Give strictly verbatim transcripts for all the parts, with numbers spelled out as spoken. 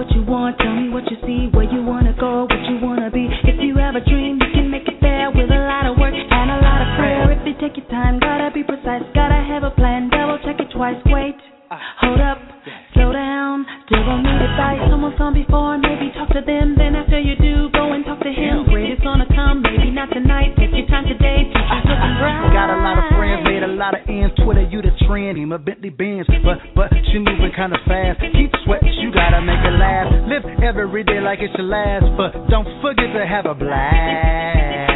what you want. Tell me what you see, where you wanna go, what you wanna be. If you have a dream, you can make it there with a lot of work and a lot of prayer. If you take your time, gotta be precise, gotta have a plan. Double check it twice. Wait, hold up, slow down. Devil need advice, someone's gone before. Maybe talk to them. Then after you do, go and talk to him. Great is gonna come, maybe not tonight. Take your time today. Teacher's looking bright. Got a lot of friends, made a lot of ends. Twitter, you the trend. Him a Bentley Benz, but but she moving kinda fast. Keep sweating, you gotta make it last. Live every day like it's your last, but don't forget to have a blast.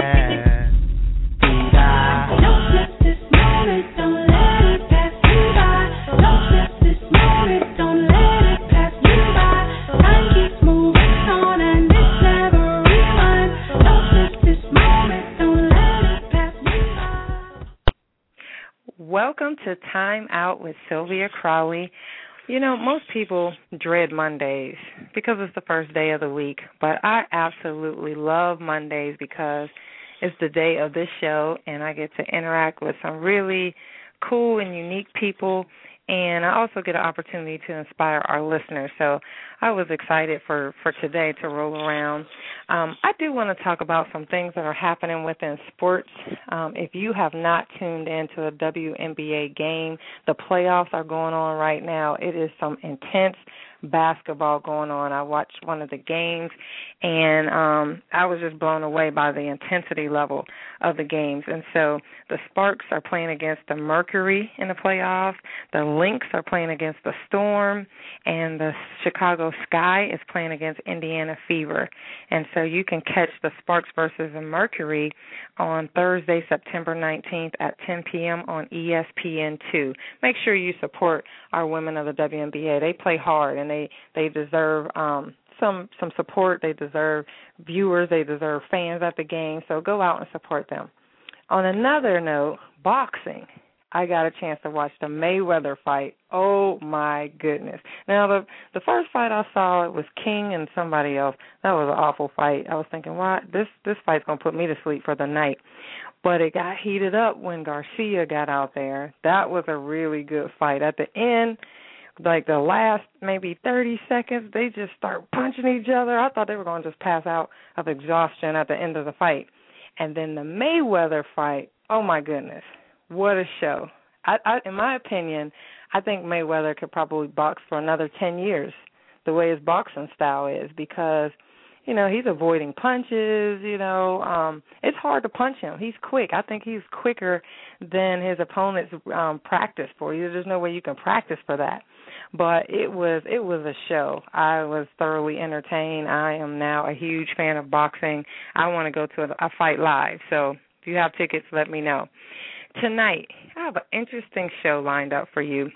Don't let this moment, don't let it pass you by. Don't let this moment, don't let it pass you by. Time keeps moving on and it's never rewind. Don't let this moment, don't let it pass you by. Welcome to Time Out with Sylvia Crowley. You know, most people dread Mondays because it's the first day of the week, but I absolutely love Mondays because it's the day of this show, and I get to interact with some really cool and unique people, and I also get an opportunity to inspire our listeners. So I was excited for, for today to roll around. Um, I do want to talk about some things that are happening within sports. Um, if you have not tuned into a W N B A game, the playoffs are going on right now. It is some intense basketball going on. I watched one of the games, and um, I was just blown away by the intensity level of the games. And so the Sparks are playing against the Mercury in the playoffs. The Lynx are playing against the Storm, and the Chicago Sky is playing against Indiana Fever. And so you can catch the Sparks versus the Mercury on Thursday, September nineteenth at ten p.m. on E S P N two. Make sure you support our women of the W N B A. They play hard, and they, they deserve um, some some support. They deserve viewers. They deserve fans at the game. So go out and support them. On another note, boxing. I got a chance to watch the Mayweather fight. Oh, my goodness. Now, the the first fight I saw, it was King and somebody else. That was an awful fight. I was thinking, what? This, this fight's going to put me to sleep for the night. But it got heated up when Garcia got out there. That was a really good fight. At the end, like the last maybe thirty seconds, they just start punching each other. I thought they were going to just pass out of exhaustion at the end of the fight. And then the Mayweather fight, oh, my goodness. What a show. I, I, in my opinion, I think Mayweather could probably box for another ten years, the way his boxing style is, because, you know, he's avoiding punches, you know. Um, it's hard to punch him. He's quick. I think he's quicker than his opponents um, practice for. You. There's no way you can practice for that. But it was it was a show. I was thoroughly entertained. I am now a huge fan of boxing. I want to go to a, a fight live. So if you have tickets, let me know. Tonight, I have an interesting show lined up for you.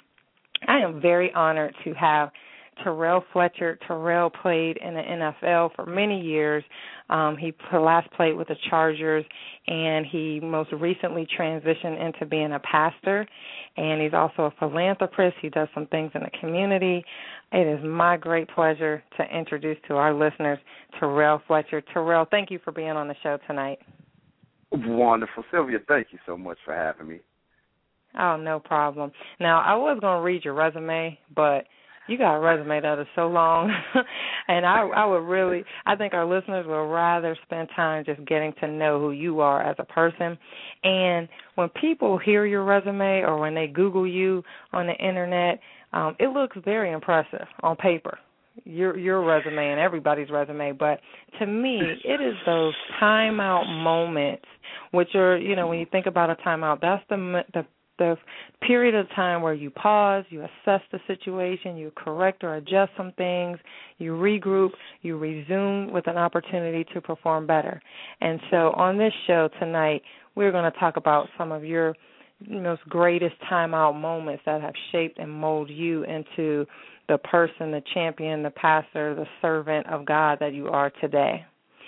I am very honored to have Terrell Fletcher. Terrell played in the N F L for many years. Um, he last played with the Chargers, and he most recently transitioned into being a pastor, and he's also a philanthropist. He does some things in the community. It is my great pleasure to introduce to our listeners Terrell Fletcher. Terrell, thank you for being on the show tonight. Wonderful. Sylvia, thank you so much for having me. Oh, no problem. Now, I was going to read your resume, but you got a resume that is so long, and I, I would really, I think our listeners would rather spend time just getting to know who you are as a person. And when people hear your resume or when they Google you on the Internet, um, it looks very impressive on paper. Your your resume and everybody's resume, but to me, it is those timeout moments, which are, you know, when you think about a timeout, that's the the the period of time where you pause, you assess the situation, you correct or adjust some things, you regroup, you resume with an opportunity to perform better. And so on this show tonight, we're going to talk about some of your most greatest timeout moments that have shaped and molded you into the person, the champion, the pastor, the servant of God that you are today.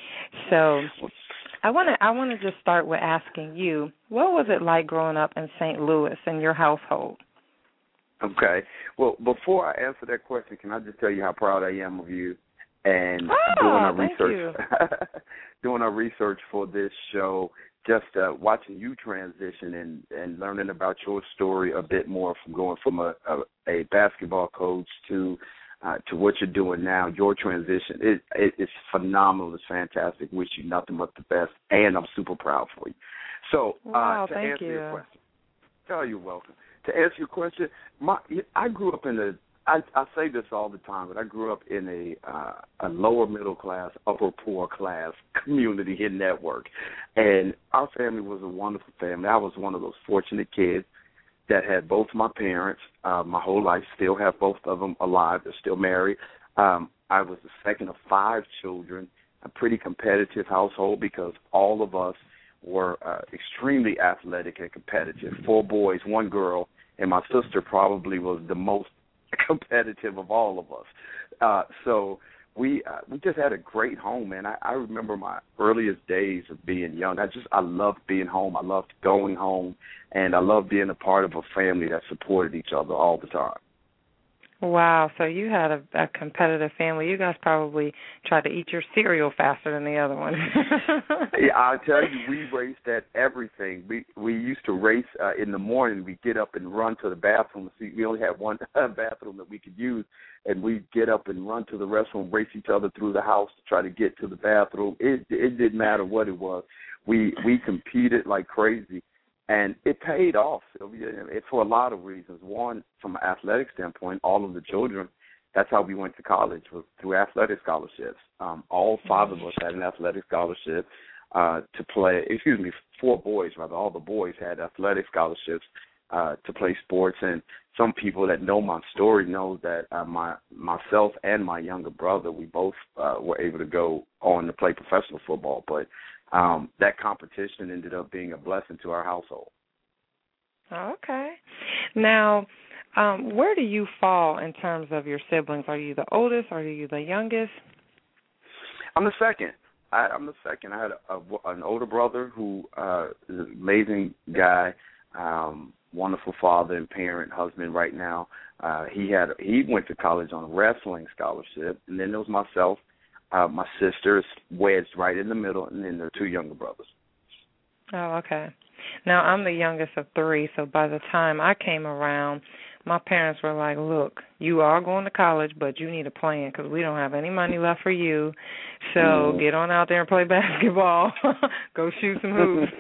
So I want to I want to just start with asking you, what was it like growing up in Saint Louis in your household? Okay. Well, before I answer that question, can I just tell you how proud I am of you and oh, doing our thank research, you. doing our research for this show. Just uh, watching you transition and, and learning about your story a bit more from going from a, a, a basketball coach to uh, to what you're doing now, your transition, it, it, it's phenomenal. It's fantastic. Wish you nothing but the best, and I'm super proud for you. So wow, uh, to thank answer you. your question, oh, you're welcome. To answer your question, my, I grew up in a, I, I say this all the time, but I grew up in a uh, a lower middle class, upper poor class community in Network, and our family was a wonderful family. I was one of those fortunate kids that had both my parents uh, my whole life, still have both of them alive. They're still married. Um, I was the second of five children, a pretty competitive household because all of us were uh, extremely athletic and competitive. Four boys, one girl, and my sister probably was the most competitive of all of us. Uh, so we uh, we just had a great home, man. I, I remember my earliest days of being young. I just I loved being home. I loved going home, and I loved being a part of a family that supported each other all the time. Wow, so you had a, a competitive family. You guys probably tried to eat your cereal faster than the other one. Yeah, I'll tell you, we raced at everything. We we used to race uh, in the morning. We'd get up and run to the bathroom. See, we only had one bathroom that we could use, and we'd get up and run to the restroom, race each other through the house to try to get to the bathroom. It it didn't matter what it was. We we competed like crazy. And it paid off, Sylvia, for a lot of reasons. One, from an athletic standpoint, all of the children, that's how we went to college, was through athletic scholarships. Um, all five of us had an athletic scholarship uh, to play, excuse me, four boys, rather. All the boys had athletic scholarships uh, to play sports. And some people that know my story know that uh, my myself and my younger brother, we both uh, were able to go on to play professional football. But Um, that competition ended up being a blessing to our household. Okay. Now, um, where do you fall in terms of your siblings? Are you the oldest? Or are you the youngest? I'm the second. I, I'm the second. I had a, a, an older brother who uh, is an amazing guy, um, wonderful father and parent, husband right now. Uh, he had he went to college on a wrestling scholarship, and then there was myself. Uh, my sister is wedged right in the middle, and then there are two younger brothers. Oh, okay. Now, I'm the youngest of three, so by the time I came around, my parents were like, look, you are going to college, but you need a plan because we don't have any money left for you, so mm-hmm. get on out there and play basketball. Go shoot some hoops.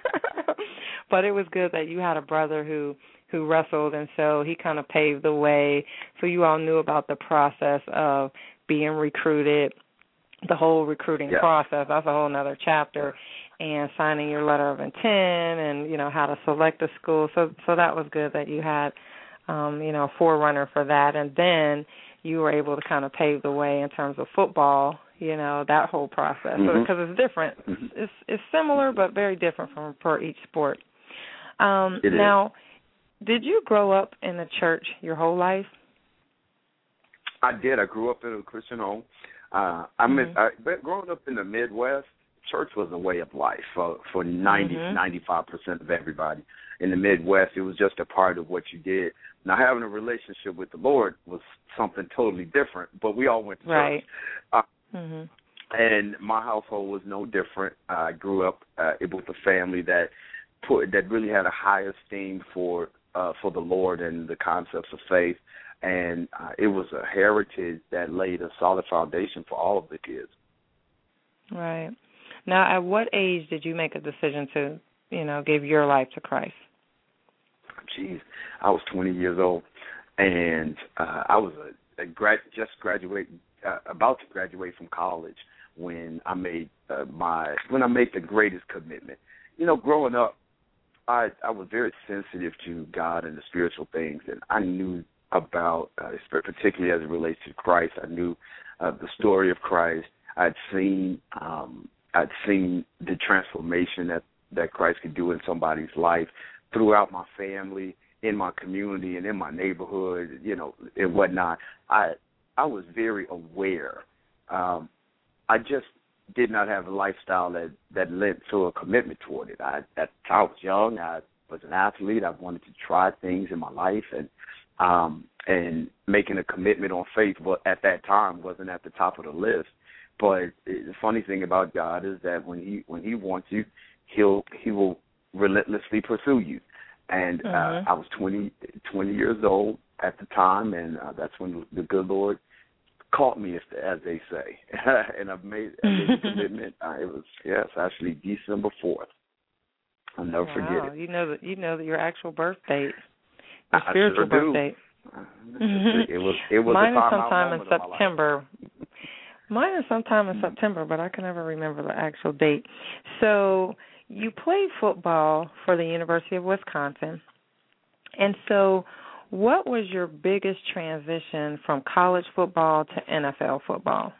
But it was good that you had a brother who, who wrestled, and so he kind of paved the way, so you all knew about the process of being recruited, the whole recruiting yeah. process. That's a whole other chapter, and signing your letter of intent, and you know how to select a school. So, so that was good that you had, um, you know, a forerunner for that, and then you were able to kind of pave the way in terms of football. You know, that whole process, because mm-hmm. so, it's different. Mm-hmm. It's it's similar but very different from per each sport. Um, it now, is. Did you grow up in the church your whole life? I did. I grew up in a Christian home. Uh, I mean, mm-hmm. I, but growing up in the Midwest, church was a way of life for for ninety, mm-hmm. ninety-five percent of everybody. In the Midwest, it was just a part of what you did. Now, having a relationship with the Lord was something totally different, but we all went to right. church. Uh, mm-hmm. And my household was no different. I grew up uh, with a family that put that really had a high esteem for uh, for the Lord and the concepts of faith. And uh, it was a heritage that laid a solid foundation for all of the kids. Right. Now, at what age did you make a decision to, you know, give your life to Christ? Jeez, I was twenty years old, and uh, I was a, a grad, just graduating, uh, about to graduate from college when I made uh, my when I made the greatest commitment. You know, growing up, I I was very sensitive to God and the spiritual things, and I knew about, uh, particularly as it relates to Christ. I knew uh, the story of Christ. I'd seen um, I'd seen the transformation that, that Christ could do in somebody's life throughout my family, in my community, and in my neighborhood, you know, and whatnot. I I was very aware. Um, I just did not have a lifestyle that, that led to a commitment toward it. I, at, I was young. I was an athlete. I wanted to try things in my life, and Um, and making a commitment on faith well, at that time wasn't at the top of the list. But the funny thing about God is that when he when he wants you, he'll he will relentlessly pursue you. And mm-hmm. uh, I was twenty, twenty years old at the time, and uh, that's when the good Lord caught me, as, as they say, and I've made, I made a commitment. Uh, it was yes, actually December fourth. I'll never wow. forget it. You know that you know that your actual birth date, your I spiritual sure birth do. date. It was it was Mine a is time sometime in in September. Mine is sometime in September, but I can never remember the actual date. So you played football for the University of Wisconsin, and so what was your biggest transition from college football to N F L football?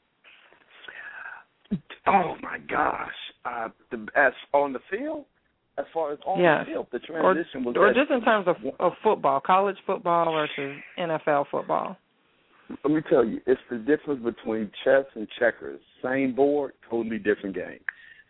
Oh my gosh! Uh, the, as on the field, as far as on yes. the field, the transition or, was. Or that, just in terms of, of football, college football versus N F L football. Let me tell you, it's the difference between chess and checkers. Same board, totally different game.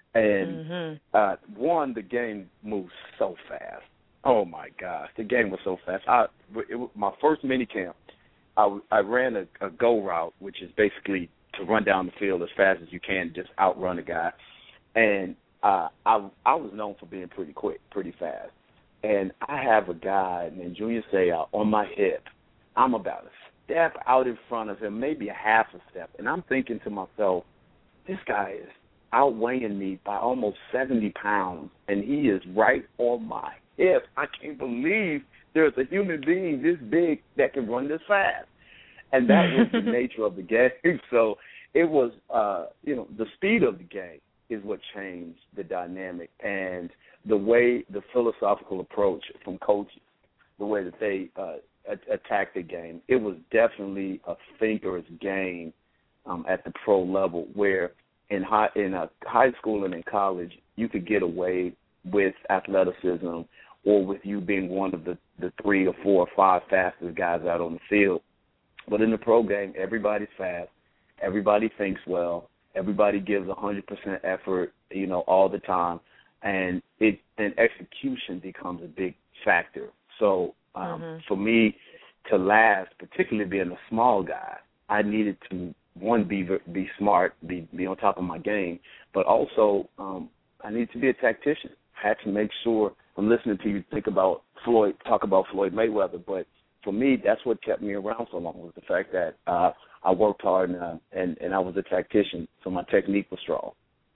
And mm-hmm. uh, one, the game moves so fast. Oh my gosh, the game was so fast. I, it was my first mini camp. I, I ran a, a go route, which is basically to run down the field as fast as you can, just outrun a guy. And uh, I I was known for being pretty quick, pretty fast. And I have a guy named Junior Seau on my hip. I'm about a step out in front of him, maybe a half a step. And I'm thinking to myself, this guy is outweighing me by almost seventy pounds, and he is right on my hip. I can't believe there's a human being this big that can run this fast. And that was the nature of the game. So it was, uh, you know, the speed of the game is what changed the dynamic and the way, the philosophical approach from coaches, the way that they uh, attack the game. It was definitely a thinker's game um, at the pro level, where in high in a high school and in college you could get away with athleticism or with you being one of the, the three or four or five fastest guys out on the field. But in the pro game, everybody's fast, everybody thinks well, everybody gives one hundred percent effort, you know, all the time, and it and execution becomes a big factor. So um, mm-hmm. for me to last, particularly being a small guy, I needed to, one, be be smart, be be on top of my game, but also um, I needed to be a tactician. I had to make sure, I'm listening to you think about Floyd, talk about Floyd Mayweather, but for me, that's what kept me around so long, was the fact that uh, I worked hard and, uh, and and I was a tactician, so my technique was strong.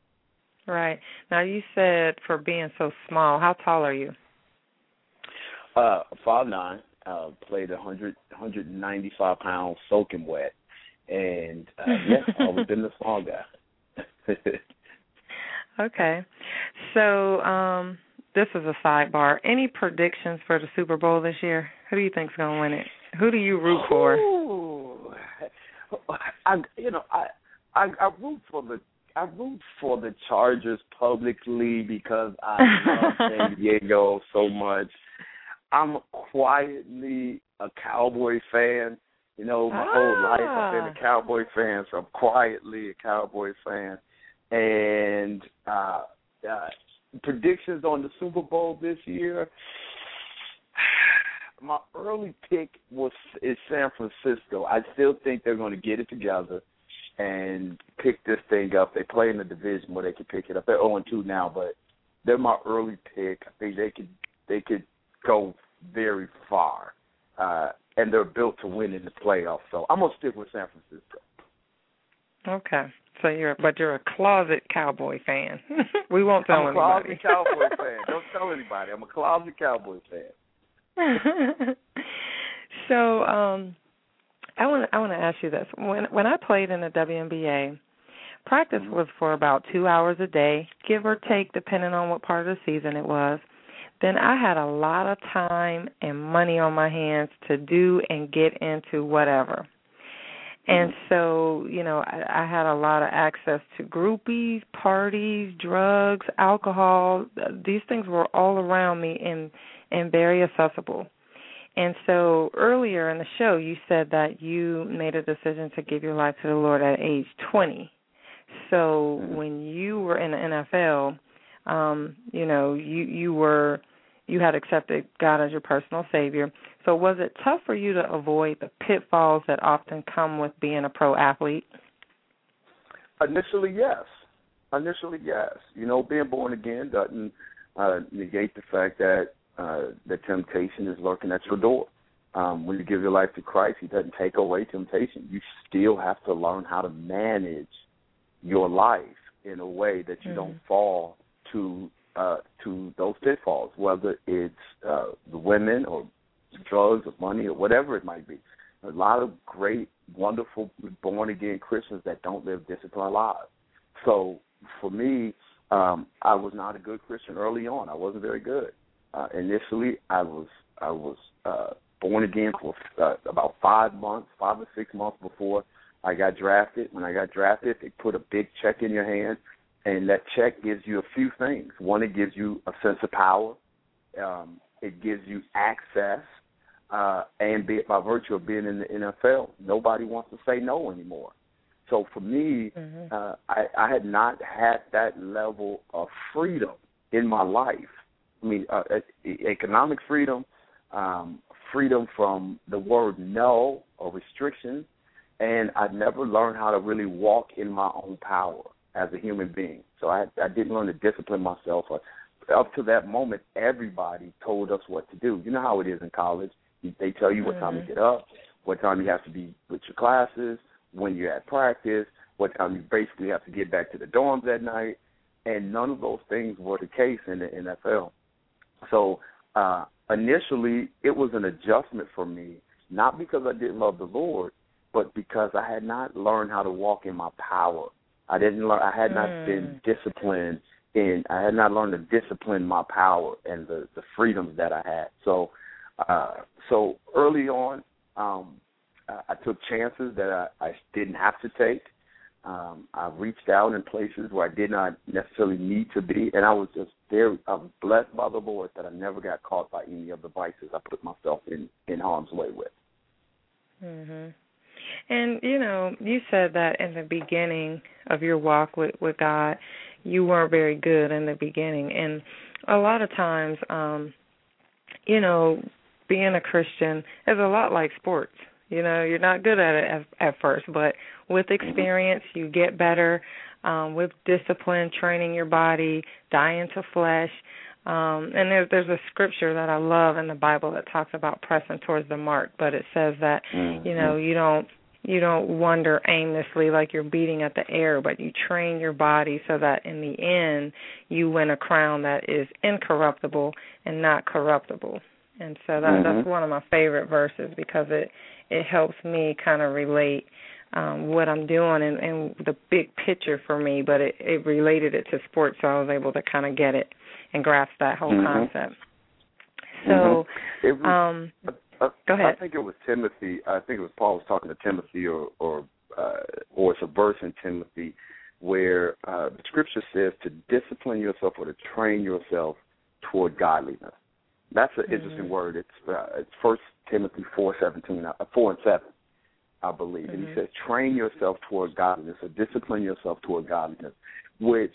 Right. Now, you said for being so small, how tall are you? Uh, five nine, uh, played one hundred, one ninety-five pounds, soaking wet, and uh, yeah, I've always been the small guy. Okay. So um, this is a sidebar. Any predictions for the Super Bowl this year? Who do you think's going to win it? Who do you root for? Ooh. I, you know, I, I I root for the I root for the Chargers publicly because I love San Diego so much. I'm quietly a Cowboy fan. You know, my ah. whole life I've been a Cowboy fan, so I'm quietly a Cowboy fan. And uh, uh, predictions on the Super Bowl this year, my early pick was is San Francisco. I still think they're going to get it together and pick this thing up. They play in the division where they can pick it up. They're oh and two now, but they're my early pick. I think they could they could go very far, uh, and they're built to win in the playoffs. So I'm gonna stick with San Francisco. Okay, so you're but you're a closet Cowboy fan. We won't tell I'm a anybody. closet Cowboy fan. Don't tell anybody. I'm a closet Cowboy fan. So um, I want I want to ask you this. When when I played in the W N B A, practice was for about two hours a day, give or take, depending on what part of the season it was. Then I had a lot of time and money on my hands to do and get into whatever. And so, you know, I, I had a lot of access to groupies, parties, drugs, alcohol. These things were all around me and, and very accessible. And so earlier in the show, you said that you made a decision to give your life to the Lord at age twenty. So when you were in the N F L, um, you know, you, you were you had accepted God as your personal Savior. So was it tough for you to avoid the pitfalls that often come with being a pro athlete? Initially, yes. Initially, yes. You know, being born again doesn't uh, negate the fact that uh, the temptation is lurking at your door. Um, when you give your life to Christ, he doesn't take away temptation. You still have to learn how to manage your life in a way that you mm-hmm. don't fall to uh, to those pitfalls, whether it's uh, the women or drugs or money or whatever it might be. A lot of great, wonderful, born-again Christians that don't live disciplined lives. So for me, um, I was not a good Christian early on. I wasn't very good. Uh, initially, I was I was uh, born again for uh, about five months, five or six months before I got drafted. When I got drafted, they put a big check in your hand, and that check gives you a few things. One, it gives you a sense of power. Um, it gives you access. Uh, and be, by virtue of being in the N F L, nobody wants to say no anymore. So for me, mm-hmm. uh, I, I had not had that level of freedom in my life. I mean, uh, economic freedom, um, freedom from the word no or restriction, and I never learned how to really walk in my own power as a human being. So I, I didn't learn to discipline myself. Up to that moment, everybody told us what to do. You know how it is in college. They tell you what time to get up, what time you have to be with your classes, when you're at practice, what time you basically have to get back to the dorms at night, and none of those things were the case in the N F L. So uh, initially, it was an adjustment for me, not because I didn't love the Lord, but because I had not learned how to walk in my power. I didn't learn. I had not mm. been disciplined in. I had not learned to discipline my power and the, the freedoms that I had. So. Uh, so early on, um, I took chances that I, I didn't have to take. Um, I reached out in places where I did not necessarily need to be, and I was just very I was blessed by the Lord that I never got caught by any of the vices I put myself in, in harm's way with. Mm-hmm. And, you know, you said that in the beginning of your walk with, with God, you weren't very good in the beginning. And a lot of times, um, you know, being a Christian is a lot like sports. You know, you're not good at it at, at first, but with experience, you get better. Um, with discipline, training your body, dying to flesh. Um, and there, there's a scripture that I love in the Bible that talks about pressing towards the mark, but it says that, you know, you don't you don't wander aimlessly like you're beating at the air, but you train your body so that in the end you win a crown that is incorruptible and not corruptible. And so that, mm-hmm. that's one of my favorite verses because it, it helps me kind of relate um, what I'm doing and, and the big picture for me, but it, it related it to sports, so I was able to kind of get it and grasp that whole mm-hmm. concept. So, mm-hmm. it was, um, uh, go ahead. I think it was Timothy. I think it was Paul was talking to Timothy, or or, uh, or it's a verse in Timothy where uh, the scripture says to discipline yourself or to train yourself toward godliness. That's an mm-hmm. interesting word. It's uh, it's First Timothy four seventeen, uh, four and seven, I believe, mm-hmm. and he says, train yourself toward godliness, or discipline yourself toward godliness, which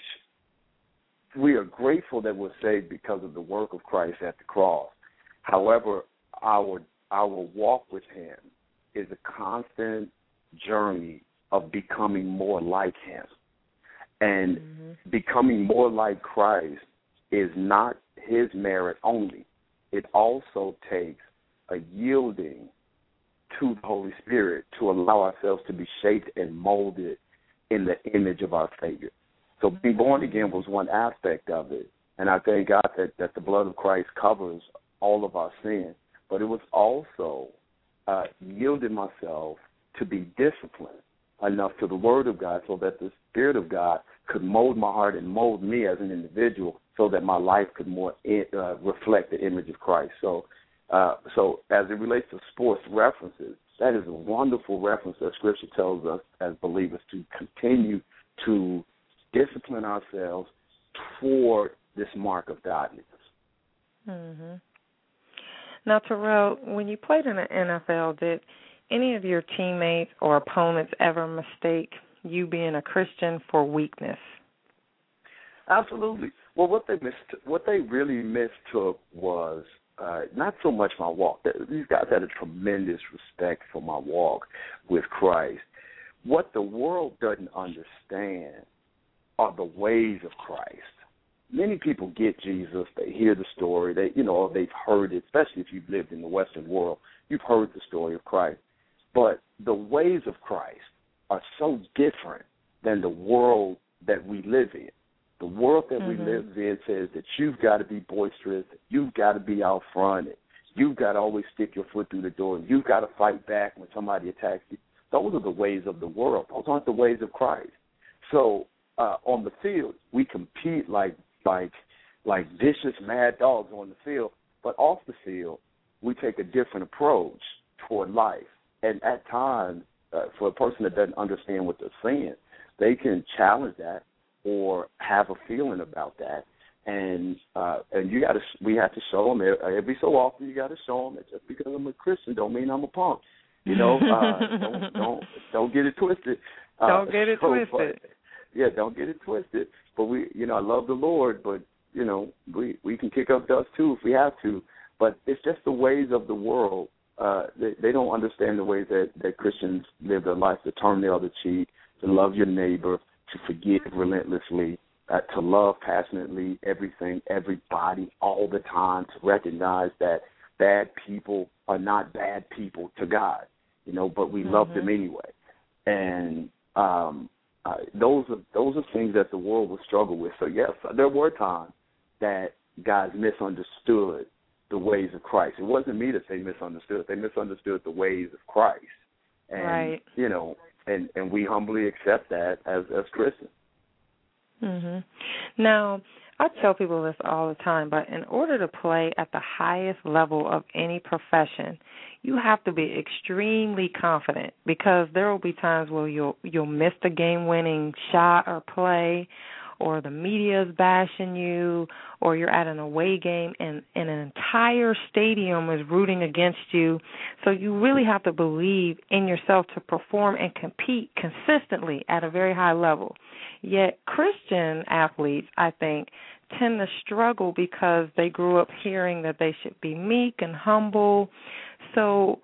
we are grateful that we're saved because of the work of Christ at the cross. However, our our walk with Him is a constant journey of becoming more like Him, and mm-hmm. becoming more like Christ is not His merit only. It also takes a yielding to the Holy Spirit to allow ourselves to be shaped and molded in the image of our Savior. So being born again was one aspect of it, and I thank God that, that the blood of Christ covers all of our sin. But it was also uh, yielding myself to be disciplined enough to the Word of God so that the Spirit of God could mold my heart and mold me as an individual so that my life could more uh, reflect the image of Christ. So uh, so as it relates to sports references, that is a wonderful reference that Scripture tells us as believers to continue to discipline ourselves toward this mark of godliness. Mm-hmm. Now, Terrell, when you played in the N F L, did any of your teammates or opponents ever mistake you being a Christian for weakness? Absolutely. Well, what they mist- what they really mistook was uh, not so much my walk. These guys had a tremendous respect for my walk with Christ. What the world doesn't understand are the ways of Christ. many people get Jesus. They hear the story. They, you know, they've heard it, especially if you've lived in the Western world. You've heard the story of Christ. But the ways of Christ are so different than the world that we live in. The world that mm-hmm. we live in says that you've got to be boisterous, you've got to be out front, you've got to always stick your foot through the door, you've got to fight back when somebody attacks you. Those are the ways of the world. Those aren't the ways of Christ. So uh, on the field, we compete like like like vicious mad dogs on the field, but off the field, we take a different approach toward life. And at times, uh, for a person that doesn't understand what they're saying, they can challenge that or have a feeling about that. And uh, and you got to we have to show them every so often. You got to show them that just because I'm a Christian don't mean I'm a punk. You know, uh, don't don't don't get it twisted. Uh, don't get it so, twisted. But, yeah, don't get it twisted. But we, you know, I love the Lord, but you know, we we can kick up dust too if we have to. But it's just the ways of the world. Uh, they, they don't understand the ways that, that Christians live their life, to turn the other cheek, to love your neighbor, to forgive relentlessly, uh, to love passionately everything, everybody, all the time, to recognize that bad people are not bad people to God, you know, but we mm-hmm. love them anyway. And um, uh, those are those are things that the world will struggle with. So, yes, there were times that guys misunderstood the ways of Christ. It wasn't me that they misunderstood. They misunderstood the ways of Christ. And, right. you know, and, and we humbly accept that as, as Christians. Mm-hmm. Now, I tell people this all the time, but in order to play at the highest level of any profession, you have to be extremely confident, because there will be times where you'll you'll miss the game-winning shot or play, or the media is bashing you, or you're at an away game and, and an entire stadium is rooting against you. So you really have to believe in yourself to perform and compete consistently at a very high level. Yet Christian athletes, I think, tend to struggle because they grew up hearing that they should be meek and humble. So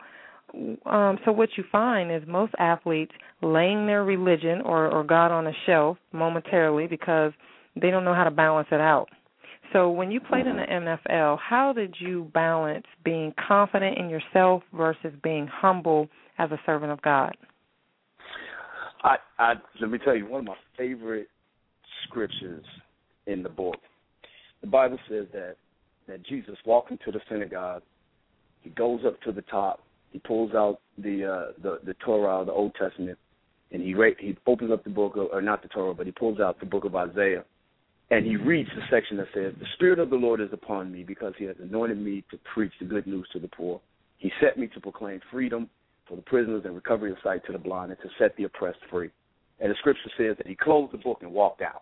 Um, so what you find is most athletes laying their religion or, or God on a shelf momentarily because they don't know how to balance it out. So when you played in the N F L, how did you balance being confident in yourself versus being humble as a servant of God? I, I let me tell you, one of my favorite scriptures in the book, the Bible says that, that Jesus walked into the synagogue, he goes up to the top, he pulls out the uh, the the Torah, the Old Testament, and he he opens up the book, of, or not the Torah, but he pulls out the book of Isaiah, and he reads the section that says, "The Spirit of the Lord is upon me, because he has anointed me to preach the good news to the poor. He set me to proclaim freedom for the prisoners and recovery of sight to the blind, and to set the oppressed free." And the scripture says that he closed the book and walked out.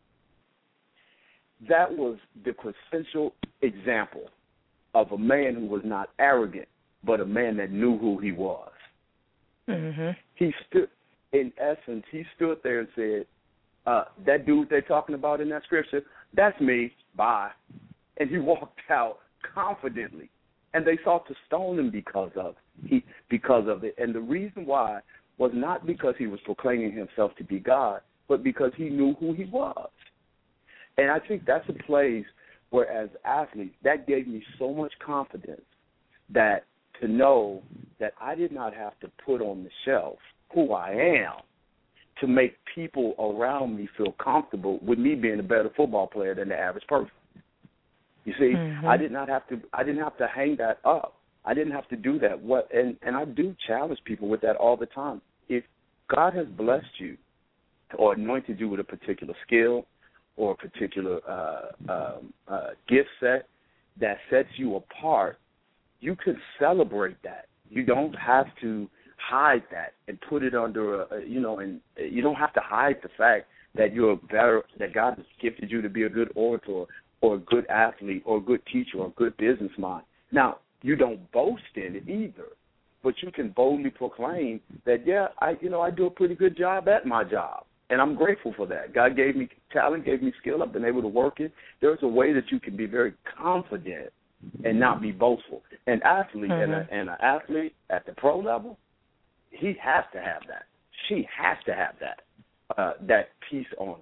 That was the quintessential example of a man who was not arrogant, but a man that knew who he was. Mm-hmm. He stood, in essence, he stood there and said, uh, that dude they're talking about in that scripture, that's me, bye. And he walked out confidently. And they sought to stone him because of he because of it. And the reason why was not because he was proclaiming himself to be God, but because he knew who he was. And I think that's a place where, as athletes, that gave me so much confidence that to know that I did not have to put on the shelf who I am to make people around me feel comfortable with me being a better football player than the average person. You see, mm-hmm. I did not have to. I didn't have to hang that up. I didn't have to do that. What and, and I do challenge people with that all the time. If God has blessed you or anointed you with a particular skill or a particular uh, um, uh, gift set that sets you apart, you can celebrate that. You don't have to hide that and put it under a, you know, and you don't have to hide the fact that you're a better, that God has gifted you to be a good orator or a good athlete or a good teacher or a good businessman. Now, you don't boast in it either, but you can boldly proclaim that, yeah, I, you know, I do a pretty good job at my job, and I'm grateful for that. God gave me talent, gave me skill. I've been able to work it. There's a way that you can be very confident and not be boastful. An athlete mm-hmm. and, a, and an athlete at the pro level, he has to have that. She has to have that, uh, that piece on her.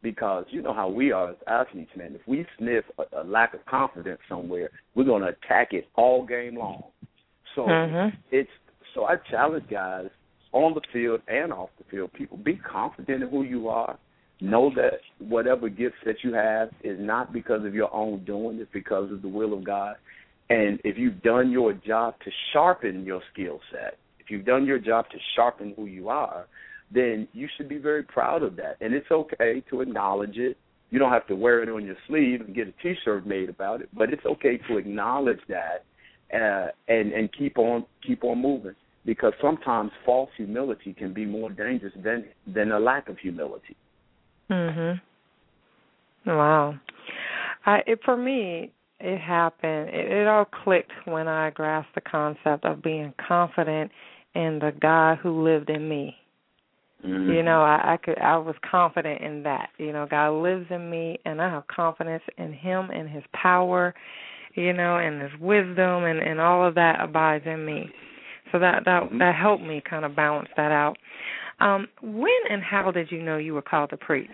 because you know how we are as athletes, man. If we sniff a, a lack of confidence somewhere, we're going to attack it all game long. So mm-hmm. it's so I challenge guys on the field and off the field, people, be confident in who you are. Know that whatever gifts that you have is not because of your own doing, it's because of the will of God. And if you've done your job to sharpen your skill set, if you've done your job to sharpen who you are, then you should be very proud of that. And it's okay to acknowledge it. You don't have to wear it on your sleeve and get a T-shirt made about it, but it's okay to acknowledge that uh, and, and keep on keep on moving, because sometimes false humility can be more dangerous than, than a lack of humility. Mhm. Wow. I, it, for me, it happened. It, it all clicked when I grasped the concept of being confident in the God who lived in me. Mm-hmm. You know, I, I could. I was confident in that. You know, God lives in me, and I have confidence in Him and His power. You know, and His wisdom, and, and all of that abides in me. So that that mm-hmm. that helped me kind of balance that out. Um, when and how did you know you were called to preach?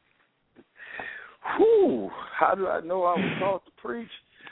Whew, how did I know I was called to preach?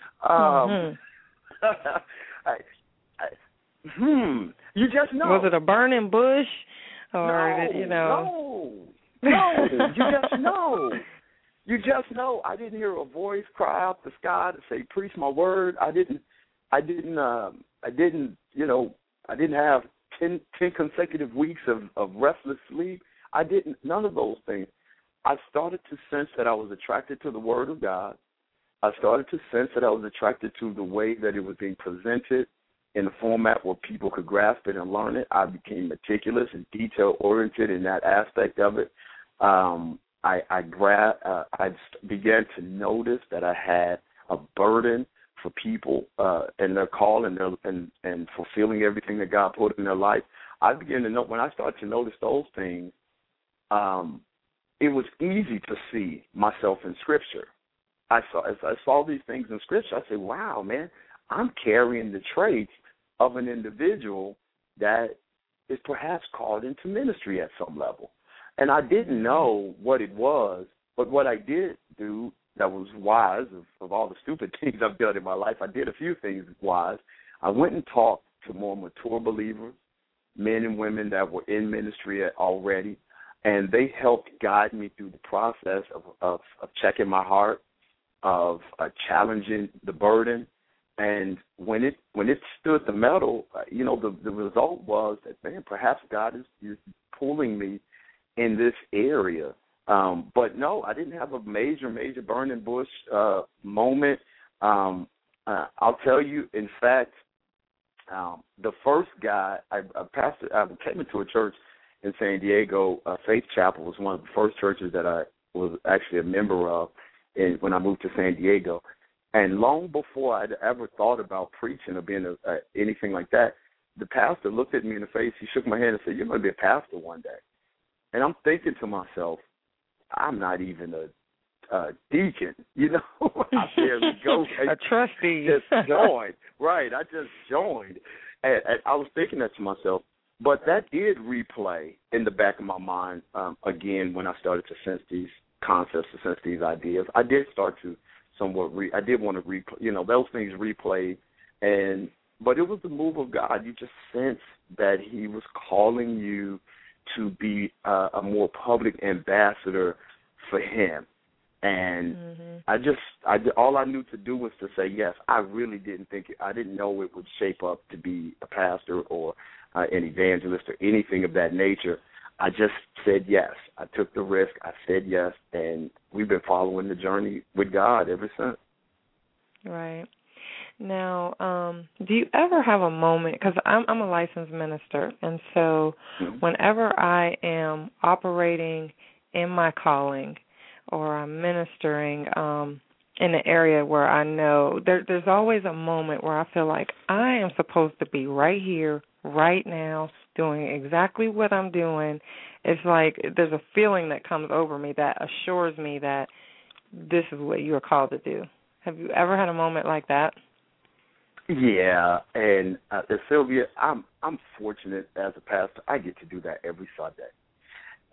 Um, mm-hmm. I, I, hmm, you just know. Was it a burning bush, or no, did, you know? No, no, you just know. You just know. I didn't hear a voice cry out the sky to say, "Preach my word." I didn't. I didn't. Um, I didn't. You know. I didn't have ten, ten consecutive weeks of, of restless sleep. I didn't, none of those things. I started to sense that I was attracted to the Word of God. I started to sense that I was attracted to the way that it was being presented in a format where people could grasp it and learn it. I became meticulous and detail-oriented in that aspect of it. Um, I, I, gra- uh, I began to notice that I had a burden for people uh, and their call and, their, and and fulfilling everything that God put in their life. I began to know, when I started to notice those things, um, it was easy to see myself in Scripture. I saw as I saw these things in Scripture, I said, wow, man, I'm carrying the traits of an individual that is perhaps called into ministry at some level. And I didn't know what it was, but what I did do that was wise, of, of all the stupid things I've done in my life, I did a few things wise. I went and talked to more mature believers, men and women that were in ministry already, and they helped guide me through the process of, of, of checking my heart, of uh, challenging the burden. And when it when it stood the metal, uh, you know, the, the result was that, man, perhaps God is, is pulling me in this area. Um, but no, I didn't have a major, major burning bush uh, moment. Um, uh, I'll tell you, in fact, um, the first guy, I, I, pastored, I came into a church in San Diego. uh, Faith Chapel was one of the first churches that I was actually a member of in, when I moved to San Diego. And long before I'd ever thought about preaching or being a, a, anything like that, the pastor looked at me in the face, he shook my hand and said, "You're going to be a pastor one day." And I'm thinking to myself, I'm not even a, a deacon, you know. I barely go. A trustee. Just joined. Right, I just joined. And, and I was thinking that to myself. But that did replay in the back of my mind, um, again, when I started to sense these concepts, to sense these ideas. I did start to somewhat, re- I did want to replay, you know, those things replayed. And, but it was the move of God. You just sense that He was calling you to be uh, a more public ambassador for Him. And mm-hmm. I just, I, all I knew to do was to say yes. I really didn't think, it, I didn't know it would shape up to be a pastor or uh, an evangelist or anything of that nature. I just said yes. I took the risk. I said yes. And we've been following the journey with God ever since. Right. Now, um, do you ever have a moment, because I'm, I'm a licensed minister, and so mm-hmm. whenever I am operating in my calling or I'm ministering um, in an area where I know there, there's always a moment where I feel like I am supposed to be right here, right now, doing exactly what I'm doing. It's like there's a feeling that comes over me that assures me that this is what you are called to do. Have you ever had a moment like that? Yeah, and uh, Sylvia, I'm I'm fortunate as a pastor. I get to do that every Sunday,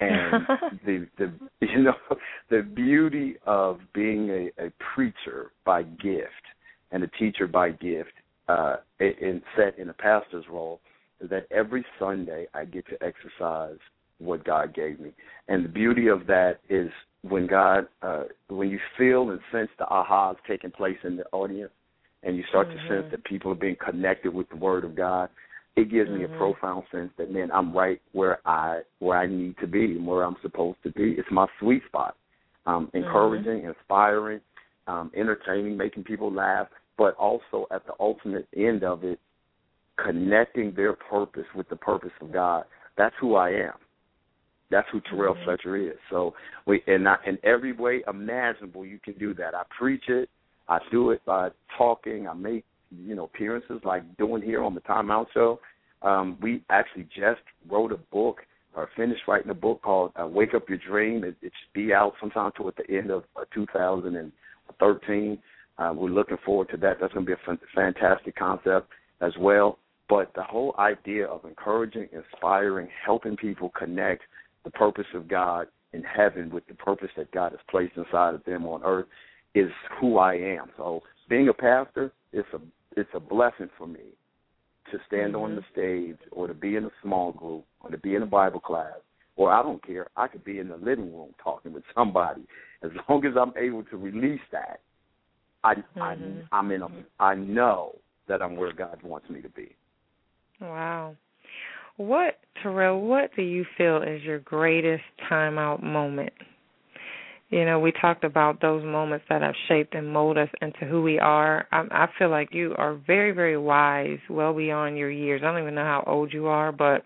And the the you know the beauty of being a, a preacher by gift and a teacher by gift, uh, and set in a pastor's role, is that every Sunday I get to exercise what God gave me. And the beauty of that is when God, uh, when you feel and sense the ahas taking place in the audience, and you start mm-hmm. to sense that people are being connected with the Word of God, it gives mm-hmm. me a profound sense that, man, I'm right where I where I need to be and where I'm supposed to be. It's my sweet spot. Um, encouraging, mm-hmm. inspiring, um, entertaining, making people laugh, but also at the ultimate end of it, connecting their purpose with the purpose of God. That's who I am. That's who Terrell mm-hmm. Fletcher is. So, we and I, in every way imaginable, you can do that. I preach it. I do it by talking. I make you know, appearances like doing here on the Time Out Show. Um, we actually just wrote a book or finished writing a book called uh, Wake Up Your Dream. It, it should be out sometime toward the end of uh, two thousand thirteen. Uh, we're looking forward to that. That's going to be a f- fantastic concept as well. But the whole idea of encouraging, inspiring, helping people connect the purpose of God in heaven with the purpose that God has placed inside of them on earth is who I am. So being a pastor, it's a it's a blessing for me to stand mm-hmm. on the stage or to be in a small group or to be in a Bible class, or I don't care. I could be in the living room talking with somebody. As long as I'm able to release that, I, mm-hmm. I, I'm in a, I know that I'm where God wants me to be. Wow. What, Terrell, what do you feel is your greatest time-out moment? You know, we talked about those moments that have shaped and molded us into who we are. I, I feel like you are very, very wise, well beyond your years. I don't even know how old you are, but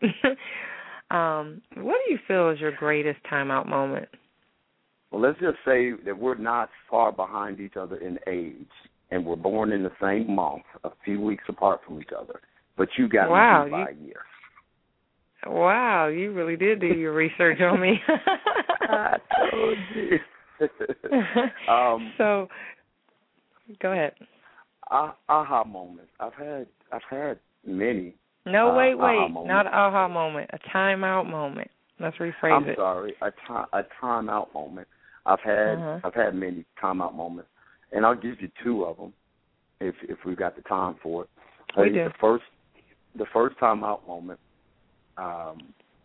um, what do you feel is your greatest time-out moment? Well, let's just say that we're not far behind each other in age, and we're born in the same month, a few weeks apart from each other. But you got wow, me by you, a year. Wow, you really did do your research on me. I told you. um, so, go ahead. Uh, aha moments. I've had. I've had many. No, uh, wait, wait. Not an aha moment. A time-out moment. Let's rephrase I'm it. I'm sorry. A time. A time-out moment. I've had. Uh-huh. I've had many time-out moments, and I'll give you two of them, if if we've got the time for it. We do. The first. The first time-out moment. Um,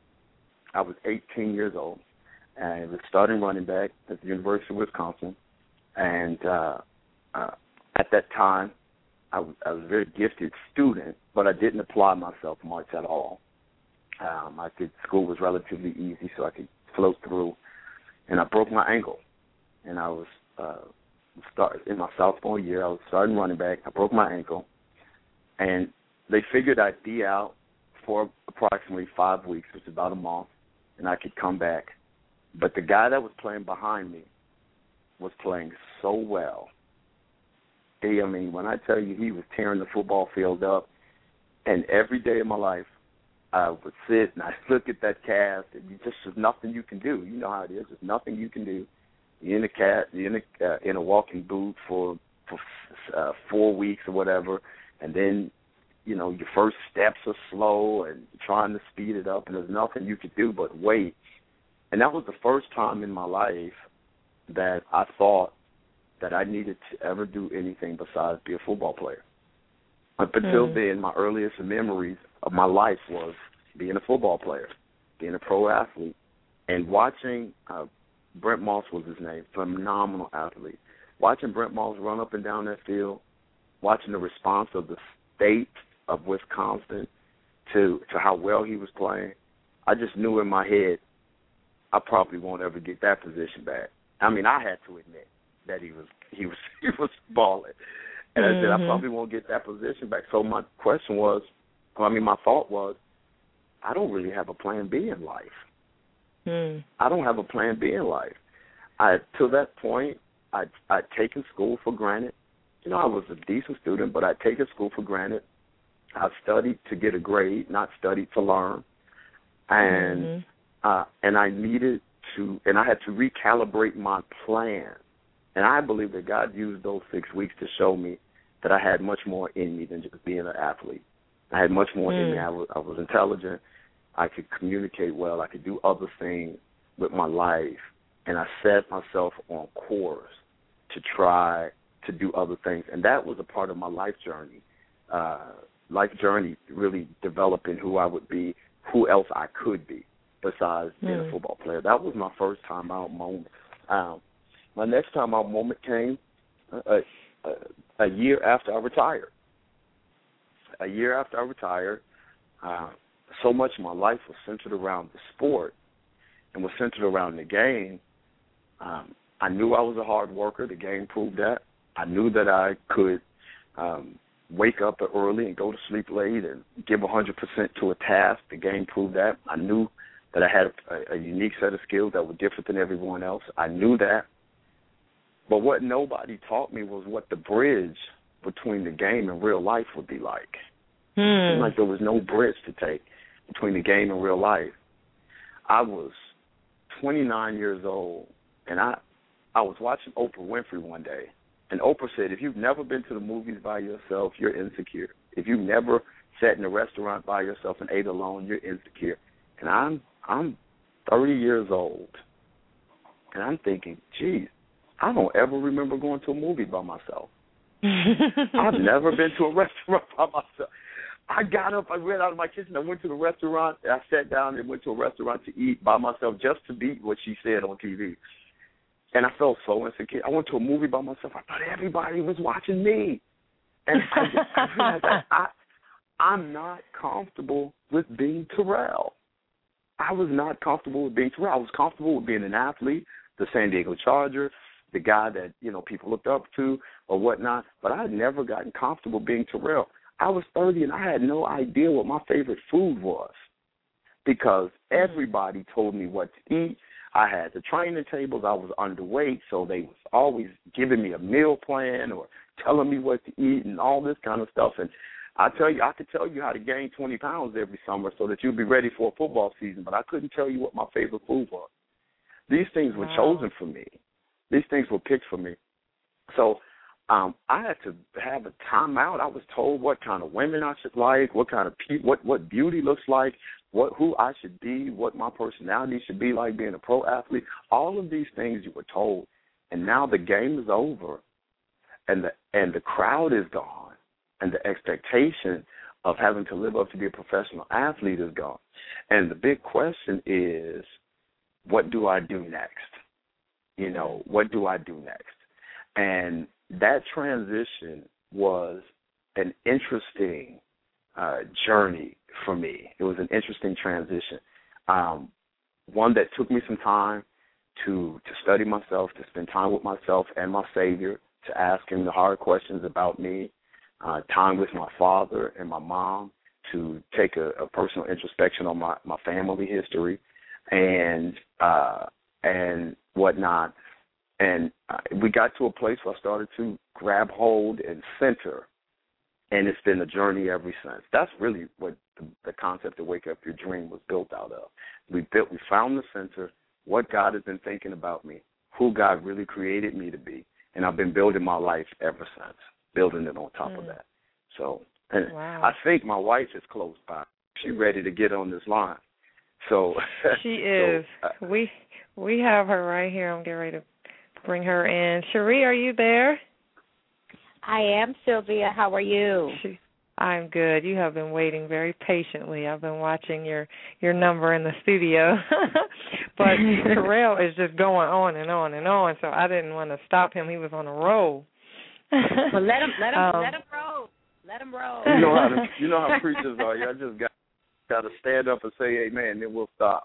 I was eighteen years old. And I was starting running back at the University of Wisconsin. And uh, uh, at that time, I was, I was a very gifted student, but I didn't apply myself much at all. Um, I could, school was relatively easy, so I could float through. And I broke my ankle. And I was uh, start, in my sophomore year, I was starting running back. I broke my ankle. And they figured I'd be out for approximately five weeks, which is about a month, and I could come back. But the guy that was playing behind me was playing so well. He, I mean, when I tell you he was tearing the football field up, and every day of my life I would sit and I look at that cast, and you just there's nothing you can do. You know how it is. There's nothing you can do. You're in a cast, you're in a, uh, in a walking boot for for uh, four weeks or whatever, and then you know your first steps are slow, and you're trying to speed it up, and there's nothing you could do but wait. And that was the first time in my life that I thought that I needed to ever do anything besides be a football player. Up until mm. then, my earliest memories of my life was being a football player, being a pro athlete, and watching uh, Brent Moss was his name, phenomenal athlete. Watching Brent Moss run up and down that field, watching the response of the state of Wisconsin to to how well he was playing, I just knew in my head, I probably won't ever get that position back. I mean, I had to admit that he was he was he was balling, and mm-hmm. I said I probably won't get that position back. So my question was, I mean, my thought was, I don't really have a plan B in life. Mm. I don't have a plan B in life. I to that point, I I'd taken school for granted. You know, I was a decent student, but I'd taken school for granted. I studied to get a grade, not studied to learn, and. Mm-hmm. Uh, and I needed to, and I had to recalibrate my plan. And I believe that God used those six weeks to show me that I had much more in me than just being an athlete. I had much more mm. in me. I was, I was intelligent. I could communicate well. I could do other things. with my life, and I set myself on course to try to do other things. And that was a part of my life journey, uh, life journey really developing who I would be, who else I could be besides being mm. a football player. That was my first time out moment. Um, my next time out moment came a, a, a year after I retired. A year after I retired, uh, so much of my life was centered around the sport and was centered around the game. Um, I knew I was a hard worker. The game proved that. I knew that I could um, wake up early and go to sleep late and give one hundred percent to a task. The game proved that. I knew that I had a, a unique set of skills that were different than everyone else. I knew that. But what nobody taught me was what the bridge between the game and real life would be like. Hmm. It seemed like there was no bridge to take between the game and real life. I was twenty-nine years old, and I I was watching Oprah Winfrey one day, and Oprah said, if you've never been to the movies by yourself, you're insecure. If you've never sat in a restaurant by yourself and ate alone, you're insecure. And I'm I'm thirty years old, and I'm thinking, geez, I don't ever remember going to a movie by myself. I've never been to a restaurant by myself. I got up, I ran out of my kitchen, I went to the restaurant, I sat down and went to a restaurant to eat by myself just to beat what she said on T V. And I felt so insecure. I went to a movie by myself. I thought everybody was watching me. And I, just, I realized that I, I'm not comfortable with being Terrell. I was not comfortable with being Terrell. I was comfortable with being an athlete, the San Diego Charger, the guy that, you know, people looked up to or whatnot, but I had never gotten comfortable being Terrell. I was thirty and I had no idea what my favorite food was because everybody told me what to eat. I had the training tables. I was underweight, so they was always giving me a meal plan or telling me what to eat and all this kind of stuff. And I tell you, I could tell you how to gain twenty pounds every summer so that you'll be ready for a football season, but I couldn't tell you what my favorite food was. These things were wow. chosen for me. These things were picked for me. So um, I had to have a timeout. I was told what kind of women I should like, what kind of pe- what what beauty looks like, what who I should be, what my personality should be like being a pro athlete. All of these things you were told, and now the game is over, and the and the crowd is gone, and the expectation of having to live up to be a professional athlete is gone. And the big question is, what do I do next? You know, what do I do next? And that transition was an interesting uh, journey for me. It was an interesting transition, um, one that took me some time to to study myself, to spend time with myself and my Savior, to ask him the hard questions about me, uh, time with my father and my mom, to take a, a personal introspection on my, my family history and uh, and whatnot. And uh, we got to a place where I started to grab hold and center, and it's been a journey ever since. That's really what the, the concept of Wake Up Your Dream was built out of. We built, we found the center, what God has been thinking about me, who God really created me to be, and I've been building my life ever since, building it on top mm. of that. So, and wow. I think my wife is close by. She's ready to get on this line. So she is. So, uh, we we have her right here. I'm getting ready to bring her in. Cherie, are you there? I am, Sylvia. How are you? She, I'm good. You have been waiting very patiently. I've been watching your, your number in the studio. But Terrell is just going on and on and on, so I didn't want to stop him. He was on a roll. Well, let him let him um, let him roll. Let him roll. You know how to, you know how preachers are. Y'all just got got to stand up and say amen, then we'll stop.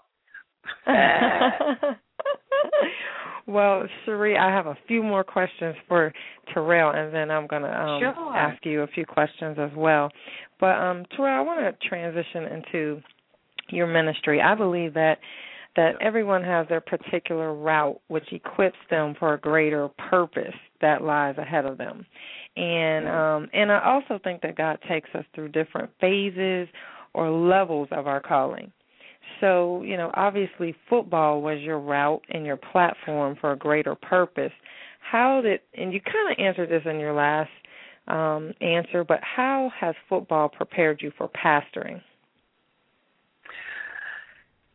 Well, Cherie, I have a few more questions for Terrell, and then I'm going to um, sure. ask you a few questions as well. But, um, Terrell, I want to transition into your ministry. I believe that that everyone has their particular route, which equips them for a greater purpose that lies ahead of them. And um, and I also think that God takes us through different phases or levels of our calling. So, you know, obviously football was your route and your platform for a greater purpose. How did, and you kind of answered this in your last um, answer, but how has football prepared you for pastoring?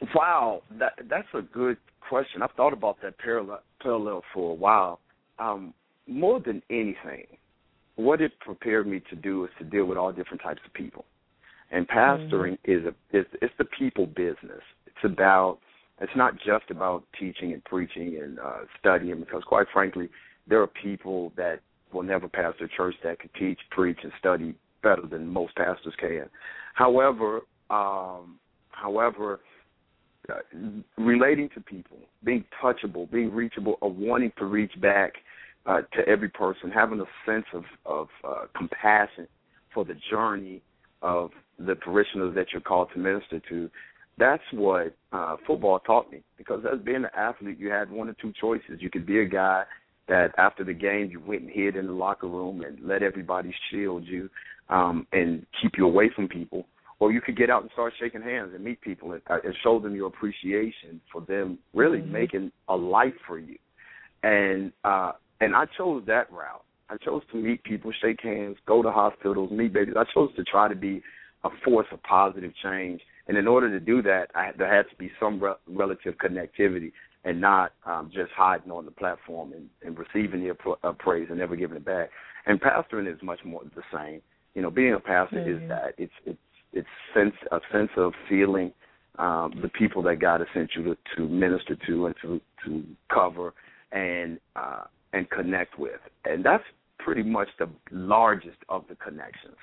Wow, that that's a good question. I've thought about that parallel parallel for a while. Um, more than anything, what it prepared me to do is to deal with all different types of people. And pastoring mm-hmm. is a is it's the people business. It's about it's not just about teaching and preaching and uh, studying, because quite frankly, there are people that will never pastor a church that can teach, preach, and study better than most pastors can. However, um, however. Uh, relating to people, being touchable, being reachable, or wanting to reach back uh, to every person, having a sense of, of uh, compassion for the journey of the parishioners that you're called to minister to, that's what uh, football taught me. Because as being an athlete, you had one or two choices. You could be a guy that after the game you went and hid in the locker room and let everybody shield you um, and keep you away from people. Or you could get out and start shaking hands and meet people and, uh, and show them your appreciation for them really mm-hmm. making a life for you. And uh, and I chose that route. I chose to meet people, shake hands, go to hospitals, meet babies. I chose to try to be a force of positive change. And in order to do that, I, there had to be some re- relative connectivity and not um, just hiding on the platform and, and receiving the uh, praise and never giving it back. And pastoring is much more the same. You know, being a pastor mm-hmm. is that. It's it's It's sense a sense of feeling um, the people that God has sent you to, to minister to and to to cover and uh, and connect with, and that's pretty much the largest of the connections.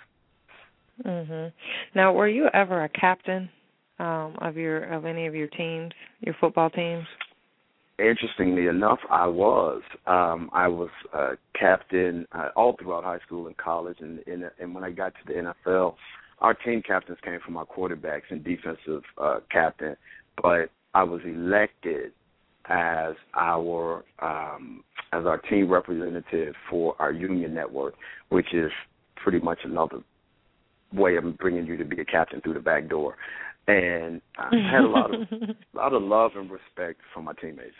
Mhm. Now, were you ever a captain um, of your of any of your teams, your football teams? Interestingly enough, I was. Um, I was uh, captain uh, all throughout high school and college, and, and and when I got to the N F L. Our team captains came from our quarterbacks and defensive uh, captain, but I was elected as our um, as our team representative for our union network, which is pretty much another way of bringing you to be a captain through the back door. And I had a lot of a lot of love and respect for my teammates.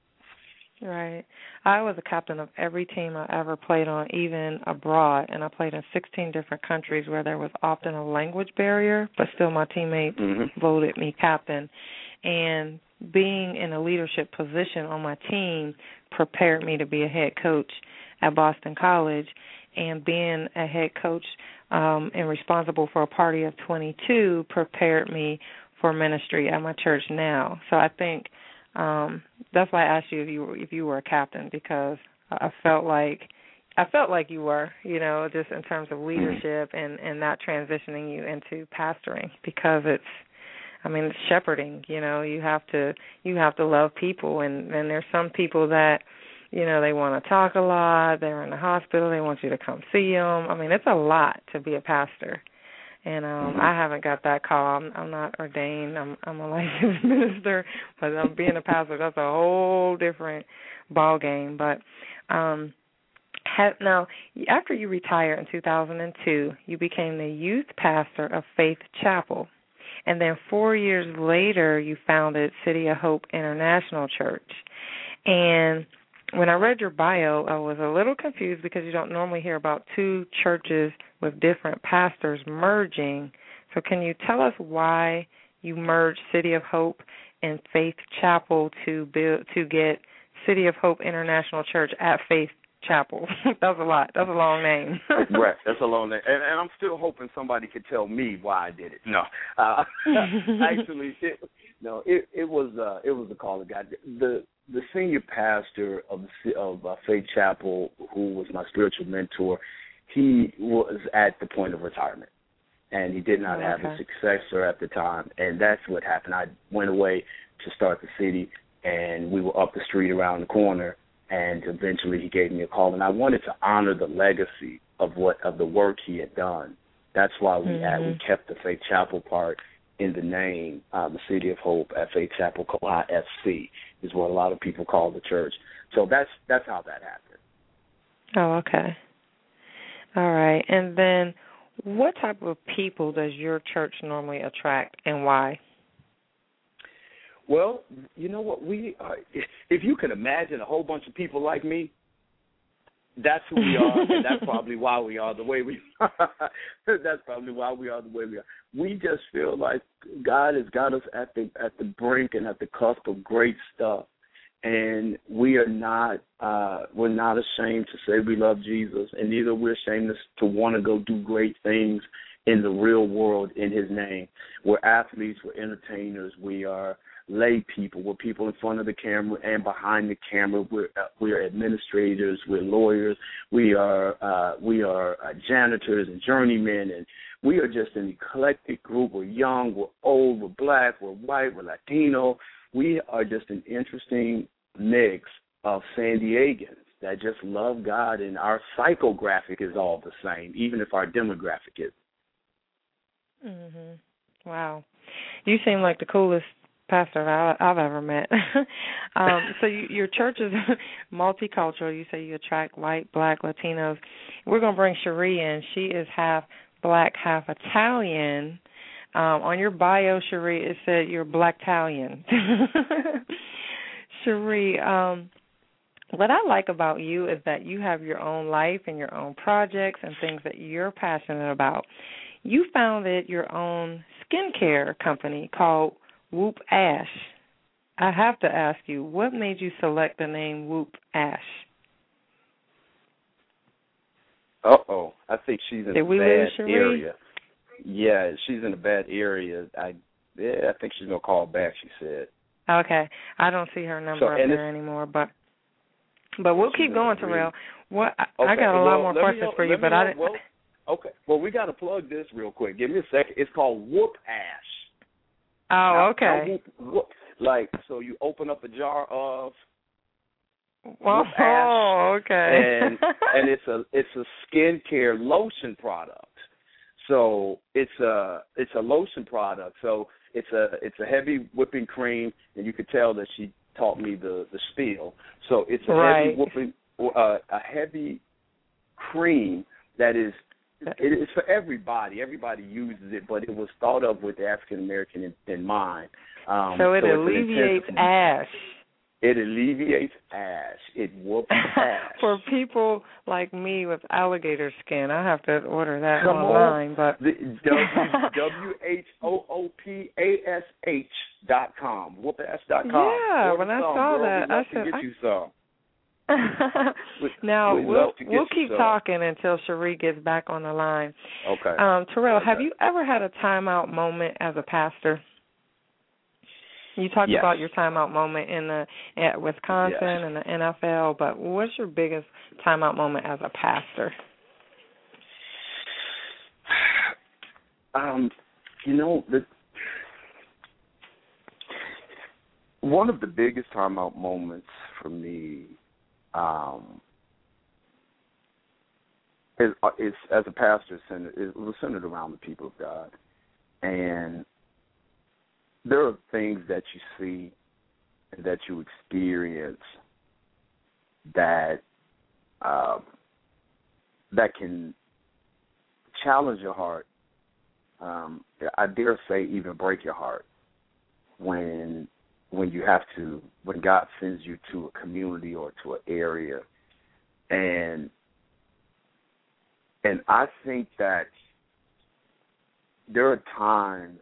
Right. I was a captain of every team I ever played on, even abroad, and I played in sixteen different countries where there was often a language barrier, but still my teammates mm-hmm. voted me captain. And being in a leadership position on my team prepared me to be a head coach at Boston College, and being a head coach um, and responsible for a party of twenty-two prepared me for ministry at my church now. So I think Um, that's why I asked you if you were, if you were a captain, because I felt like I felt like you were, you know, just in terms of leadership and, and not transitioning you into pastoring, because it's, I mean, it's shepherding. You know, you have to you have to love people, and, and there's some people that, you know, they want to talk a lot. They're in the hospital. They want you to come see them. I mean, it's a lot to be a pastor. And um, mm-hmm. I haven't got that call. I'm, I'm not ordained. I'm, I'm a licensed minister, but I'm being a pastor. That's a whole different ball game. But um, have, now, after you retired in two thousand two, you became the youth pastor of Faith Chapel, and then four years later, you founded City of Hope International Church. And when I read your bio, I was a little confused because you don't normally hear about two churches with different pastors merging. So can you tell us why you merged City of Hope and Faith Chapel to build to get City of Hope International Church at Faith Chapel? That's a lot. That's a long name. Right. That's a long name. And, and I'm still hoping somebody could tell me why I did it. No. Uh, actually, it, no, it, it was uh, it was the call of God. The the senior pastor of of uh, Faith Chapel, who was my spiritual mentor, he was at the point of retirement, and he did not oh, have okay. a successor at the time, and that's what happened. I went away to start the city, and we were up the street around the corner, and eventually he gave me a call, and I wanted to honor the legacy of what of the work he had done. That's why we mm-hmm. had, we kept the Faith Chapel part in the name, uh, the City of Hope at Faith Chapel, I F C, is what a lot of people call the church. So that's that's how that happened. Oh, okay. All right. And then what type of people does your church normally attract, and why? Well, you know what? We uh, if you can imagine a whole bunch of people like me, that's who we are, and that's probably why we are the way we are. That's probably why we are the way we are. We just feel like God has got us at the at the brink and at the cusp of great stuff, and we are not uh, we're not ashamed to say we love Jesus, and neither we're ashamed to, to want to go do great things in the real world in His name. We're athletes, we're entertainers, we are lay people, we're people in front of the camera and behind the camera. We're uh, we are administrators, we're lawyers, we are uh, we are uh, janitors and journeymen, and we are just an eclectic group. We're young, we're old, we're black, we're white, we're Latino. We are just an interesting mix of San Diegans that just love God, and our psychographic is all the same, even if our demographic is. Mhm. Wow, you seem like the coolest pastor I've ever met. um, so you, your church is multicultural. You say you attract white, black, Latinos. We're going to bring Cherie in. She is half black, half Italian. Um, on your bio, Cherie, it said you're Black-Talian. Cherie, um, what I like about you is that you have your own life and your own projects and things that you're passionate about. You founded your own skincare company called Whoop Ash. I have to ask you, what made you select the name Whoop Ash? Uh-oh, I think she's in Did a we bad lose Cherie? area. Yeah, she's in a bad area. I yeah, I think she's going to call back, she said. Okay, I don't see her number So, up there anymore, but but we'll keep going, Terrell. What I, okay, I got a lot well, more questions know, for you, but know, I didn't. Well, okay, well, we got to plug this real quick. Give me a second. It's called Whoop Ash. Oh, now, okay. Now whoop, whoop, like, so you open up a jar of well, Whoop Ash, oh, okay. and and it's a it's a skincare lotion product. So it's a it's a lotion product. So it's a it's a heavy whipping cream, and you could tell that she taught me the, the spiel. So it's a right. heavy whipping uh, a heavy cream that is it is for everybody. Everybody uses it, but it was thought of with the African American in, in mind. Um, so it so alleviates ash. It alleviates ash. It whoops ash. For people like me with alligator skin, I have to order that Come online. on. But W H O O P A S H dot com. whoop ash dot com. Yeah, Order when I some, saw girl. that, We'd love I said, to get I... you some. now We'd we'll get we'll keep some. talking until Cherie gets back on the line. Okay. Um, Terrell, okay. have you ever had a timeout moment as a pastor? You talked yes. about your timeout moment in the at Wisconsin yes. and the N F L, but what's your biggest timeout moment as a pastor? Um, you know, the one of the biggest timeout moments for me um, is, is as a pastor, it was centered around the people of God, and there are things that you see and that you experience that um, that can challenge your heart. Um, I dare say even break your heart when when you have to when God sends you to a community or to an area, and and I think that there are times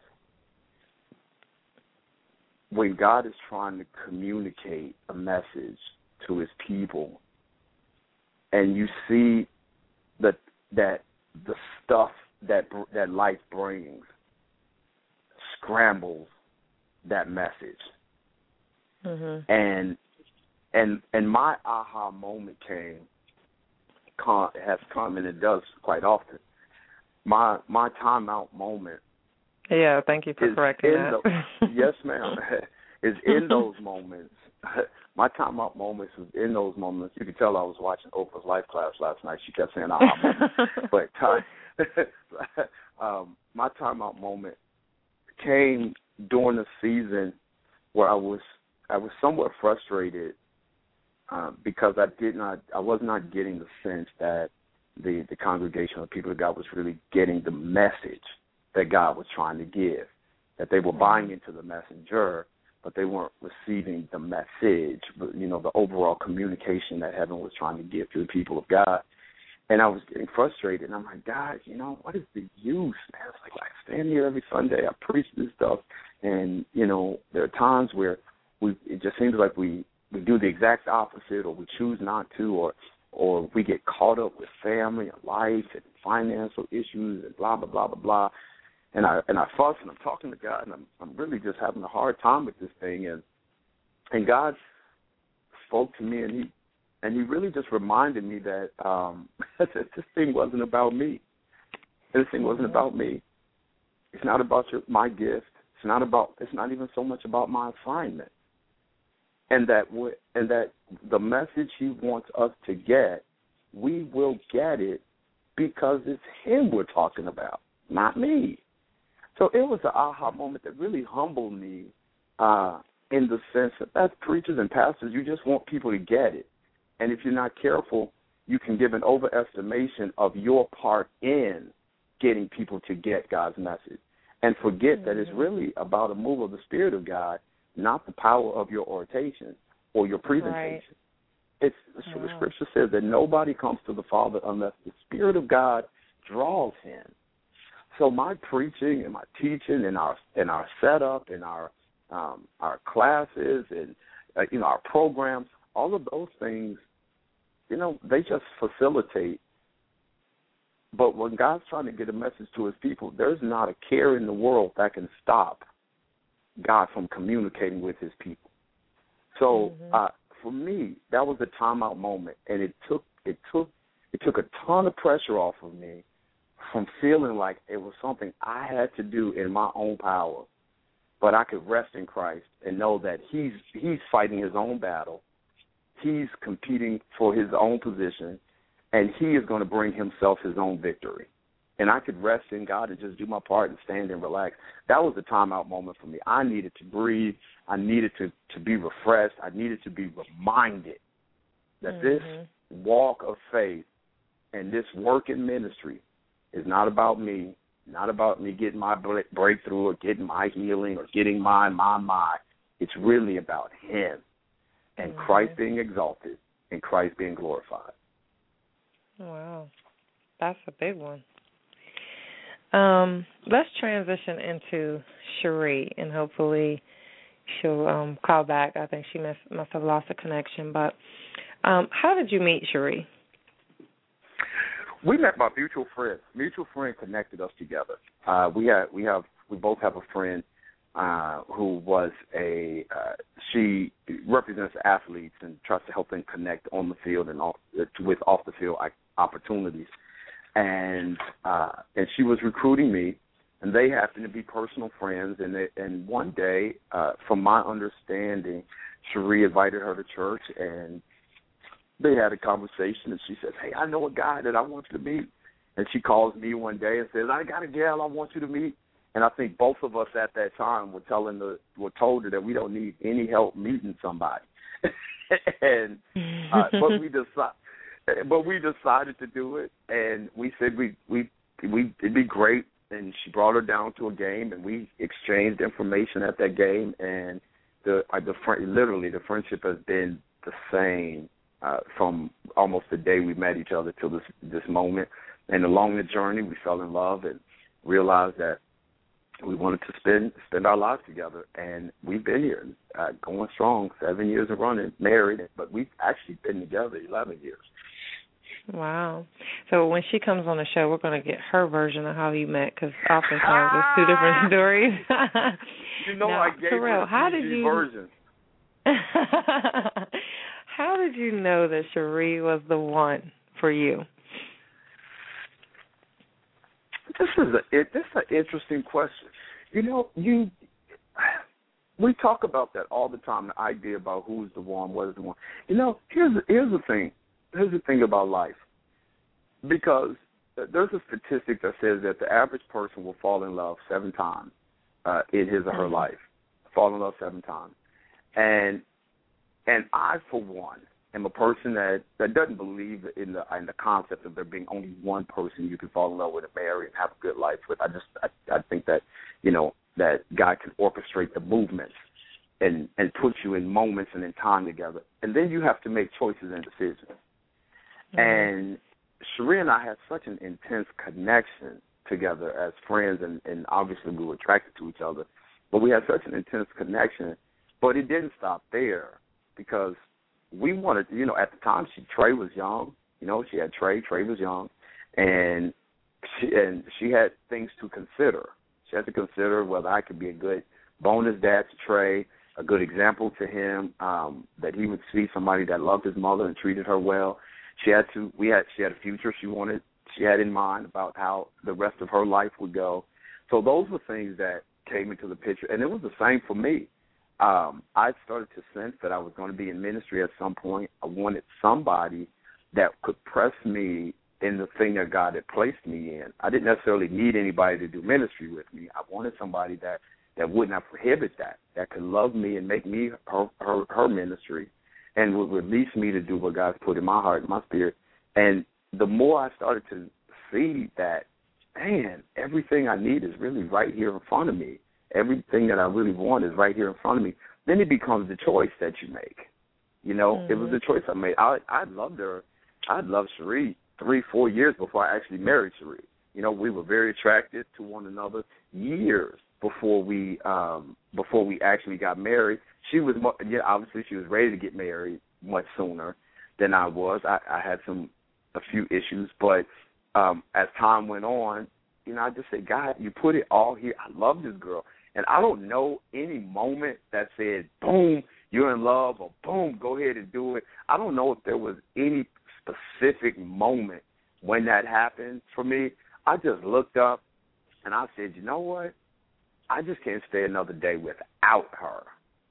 when God is trying to communicate a message to His people, and you see that that the stuff that that life brings scrambles that message, mm-hmm. and and and my aha moment came has come, and it does quite often. My my timeout moment. Yeah, thank you for correcting that. The, yes, ma'am. Is in those moments. My timeout moments is in those moments. You could tell I was watching Oprah's Life class last night. She kept saying aha moments. But time, um, my timeout moment came during the season where I was I was somewhat frustrated uh, because I did not I was not getting the sense that the the congregation of people of God was really getting the message that God was trying to give, that they were buying into the messenger, but they weren't receiving the message, but, you know, the overall communication that heaven was trying to give to the people of God. And I was getting frustrated, and I'm like, God, you know, what is the use, man? It's like, I stand here every Sunday, I preach this stuff, and, you know, there are times where we it just seems like we, we do the exact opposite, or we choose not to, or or we get caught up with family and life and financial issues and blah, blah, blah, blah, blah. And I and I fuss, and I'm talking to God, and I'm I'm really just having a hard time with this thing. And and God spoke to me, and he and he really just reminded me that um, this thing wasn't about me. This thing wasn't about me. It's not about your, my gift. It's not about. It's not even so much about my assignment. And that w- and that the message he wants us to get, we will get it because it's him we're talking about, not me. So it was an aha moment that really humbled me uh, in the sense that as preachers and pastors, you just want people to get it. And if you're not careful, you can give an overestimation of your part in getting people to get God's message and forget mm-hmm. that it's really about a move of the Spirit of God, not the power of your oration or your presentation. Right. It's so wow. The Scripture says that nobody comes to the Father unless the Spirit of God draws him. So my preaching and my teaching and our and our setup and our um, our classes and uh, you know our programs, all of those things, you know, they just facilitate. But when God's trying to get a message to his people, there's not a care in the world that can stop God from communicating with his people. So mm-hmm. uh, for me, that was a timeout moment, and it took it took it took a ton of pressure off of me from feeling like it was something I had to do in my own power, but I could rest in Christ and know that he's he's fighting his own battle. He's competing for his own position, and he is going to bring himself his own victory. And I could rest in God and just do my part and stand and relax. That was a timeout moment for me. I needed to breathe. I needed to, to be refreshed. I needed to be reminded that mm-hmm. this walk of faith and this work in ministry is not about me, not about me getting my breakthrough or getting my healing or getting my, my, my. It's really about him and mm-hmm. Christ being exalted and Christ being glorified. Wow. That's a big one. Um, let's transition into Cherie, and hopefully she'll um, call back. I think she must, must have lost a connection. But um, how did you meet Cherie? We met by mutual friends. Mutual friend connected us together. Uh, we had, we have, we both have a friend uh, who was a. Uh, she represents athletes and tries to help them connect on the field and off, with off the field opportunities. And uh, and she was recruiting me, and they happened to be personal friends. And they, and one day, uh, from my understanding, Cherie invited her to church, and they had a conversation. And she says, "Hey, I know a guy that I want you to meet." And she calls me one day and says, "I got a gal I want you to meet." And I think both of us at that time were telling the were told her that we don't need any help meeting somebody. and uh, but we decided. But we decided to do it, and we said we we we it'd be great. And she brought her down to a game, and we exchanged information at that game. And the uh, the literally the friendship has been the same uh, from almost the day we met each other till this this moment. And along the journey, we fell in love and realized that we wanted to spend spend our lives together. And we've been here, uh, going strong, seven years of running, married, but we've actually been together eleven years. Wow. So when she comes on the show, we're going to get her version of how you met, because oftentimes it's two different stories. You know, now, I gave Terrell, her how the did you, version. How did you know that Cherie was the one for you? This is a it, this is an interesting question. You know, you we talk about that all the time. The idea about who's the one, what is the one. You know, here's here's the thing. Here's the thing about life, because there's a statistic that says that the average person will fall in love seven times uh, in his or her mm-hmm. life, fall in love seven times. And and I, for one, am a person that, that doesn't believe in the in the concept of there being only one person you can fall in love with and marry and have a good life with. I just I, I think that, you know, that God can orchestrate the movements. and and put you in moments and in time together. And then you have to make choices and decisions. Mm-hmm. And Cherie and I had such an intense connection together as friends, and, and obviously we were attracted to each other. But we had such an intense connection. But it didn't stop there, because we wanted, you know, at the time, she Trey was young. You know, she had Trey. Trey was young. And she, and she had things to consider. She had to consider whether I could be a good bonus dad to Trey, a good example to him, um, that he would see somebody that loved his mother and treated her well. She had to. We had. She had a future she wanted. She had in mind about how the rest of her life would go. So those were things that came into the picture, and it was the same for me. Um, I started to sense that I was going to be in ministry at some point. I wanted somebody that could press me in the thing that God had placed me in. I didn't necessarily need anybody to do ministry with me. I wanted somebody that, that would not prohibit that, that could love me and make me her, her, her ministry, and would release me to do what God's put in my heart and my spirit. And the more I started to see that, man, everything I need is really right here in front of me. Everything that I really want is right here in front of me. Then it becomes the choice that you make. You know, mm-hmm. It was the choice I made. I I loved her. I loved Cherie three, four years before I actually married Cherie. You know, we were very attracted to one another years before we um, before we actually got married. She was, yeah, obviously she was ready to get married much sooner than I was. I, I had some a few issues, but um, as time went on, you know, I just said, God, you put it all here. I love this girl. And I don't know any moment that said, boom, you're in love, or boom, go ahead and do it. I don't know if there was any specific moment when that happened for me. I just looked up and I said, you know what? I just can't stay another day without her.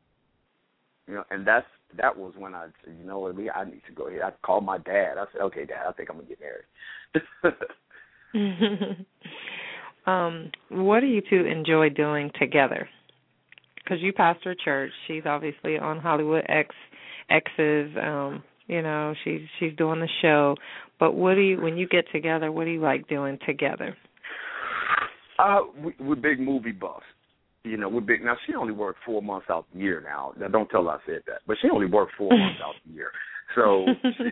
You know, and that's that was when I said, you know what, Lee, I need to go ahead. I called my dad. I said, okay, Dad, I think I'm going to get married. um, what do you two enjoy doing together? Because you pastor a church. She's obviously on Hollywood X, X's. Um, you know, she's she's doing the show. But what do you, when you get together, what do you like doing together? Uh, we, we're big movie buffs. You know, we're big. Now, she only worked four months out the year now. Now, don't tell her I said that. But she only worked four months out the year. So,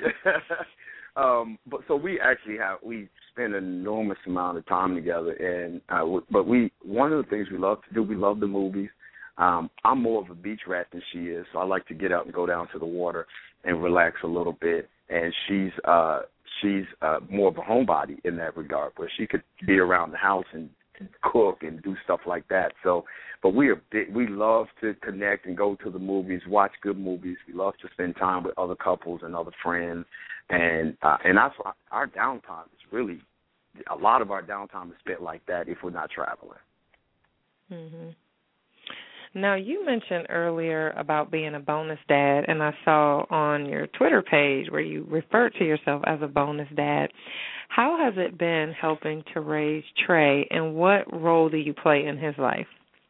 um, but so we actually have, we spend an enormous amount of time together. And uh, but we, one of the things we love to do, we love the movies. Um, I'm more of a beach rat than she is, so I like to get out and go down to the water and relax a little bit. And she's uh, she's uh, more of a homebody in that regard, where she could be around the house and cook and do stuff like that. So, but we are big, we love to connect and go to the movies, watch good movies. We love to spend time with other couples and other friends, and uh, and that's why our downtime is really, a lot of our downtime is spent like that if we're not traveling. Mm-hmm. Now, you mentioned earlier about being a bonus dad, and I saw on your Twitter page where you referred to yourself as a bonus dad. How has it been helping to raise Trey, and what role do you play in his life?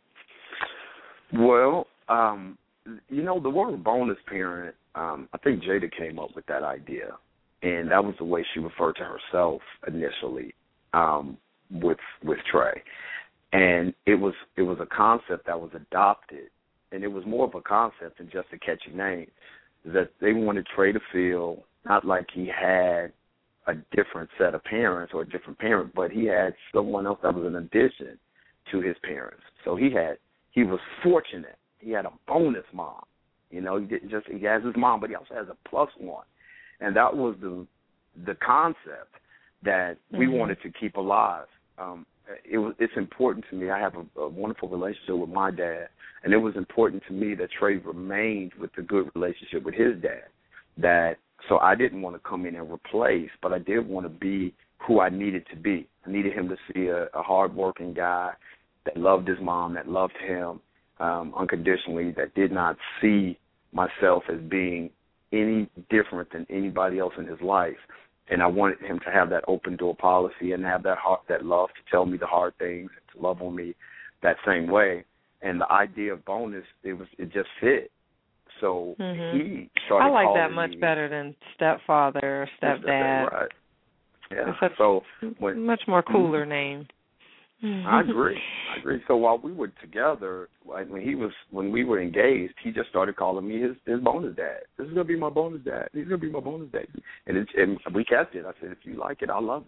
Well, um, you know, the word bonus parent, um, I think Jada came up with that idea, and that was the way she referred to herself initially um, with with Trey. And it was it was a concept that was adopted, and it was more of a concept than just a catchy name, that they wanted Trey to feel not like he had a different set of parents or a different parent, but he had someone else that was an addition to his parents. So he had he was fortunate. He had a bonus mom. You know, he didn't just he has his mom, but he also has a plus one. And that was the the concept that we mm-hmm. wanted to keep alive. Um, It was, it's important to me. I have a, a wonderful relationship with my dad, and it was important to me that Trey remained with a good relationship with his dad. That so I didn't want to come in and replace, but I did want to be who I needed to be. I needed him to see a, a hardworking guy that loved his mom, that loved him um, unconditionally, that did not see myself as being any different than anybody else in his life. And I wanted him to have that open door policy and have that heart, that love to tell me the hard things, and to love on me that same way. And the idea of bonus, it was it just fit. So mm-hmm. he started. I like that me, much better than stepfather or stepdad. Right. Yeah. It's such so when, much more cooler mm-hmm. name. I agree. I agree. So while we were together, like when he was, when we were engaged, he just started calling me his, his bonus dad. This is gonna be my bonus dad. He's gonna be my bonus dad. And, it, and we kept it. I said, if you like it, I love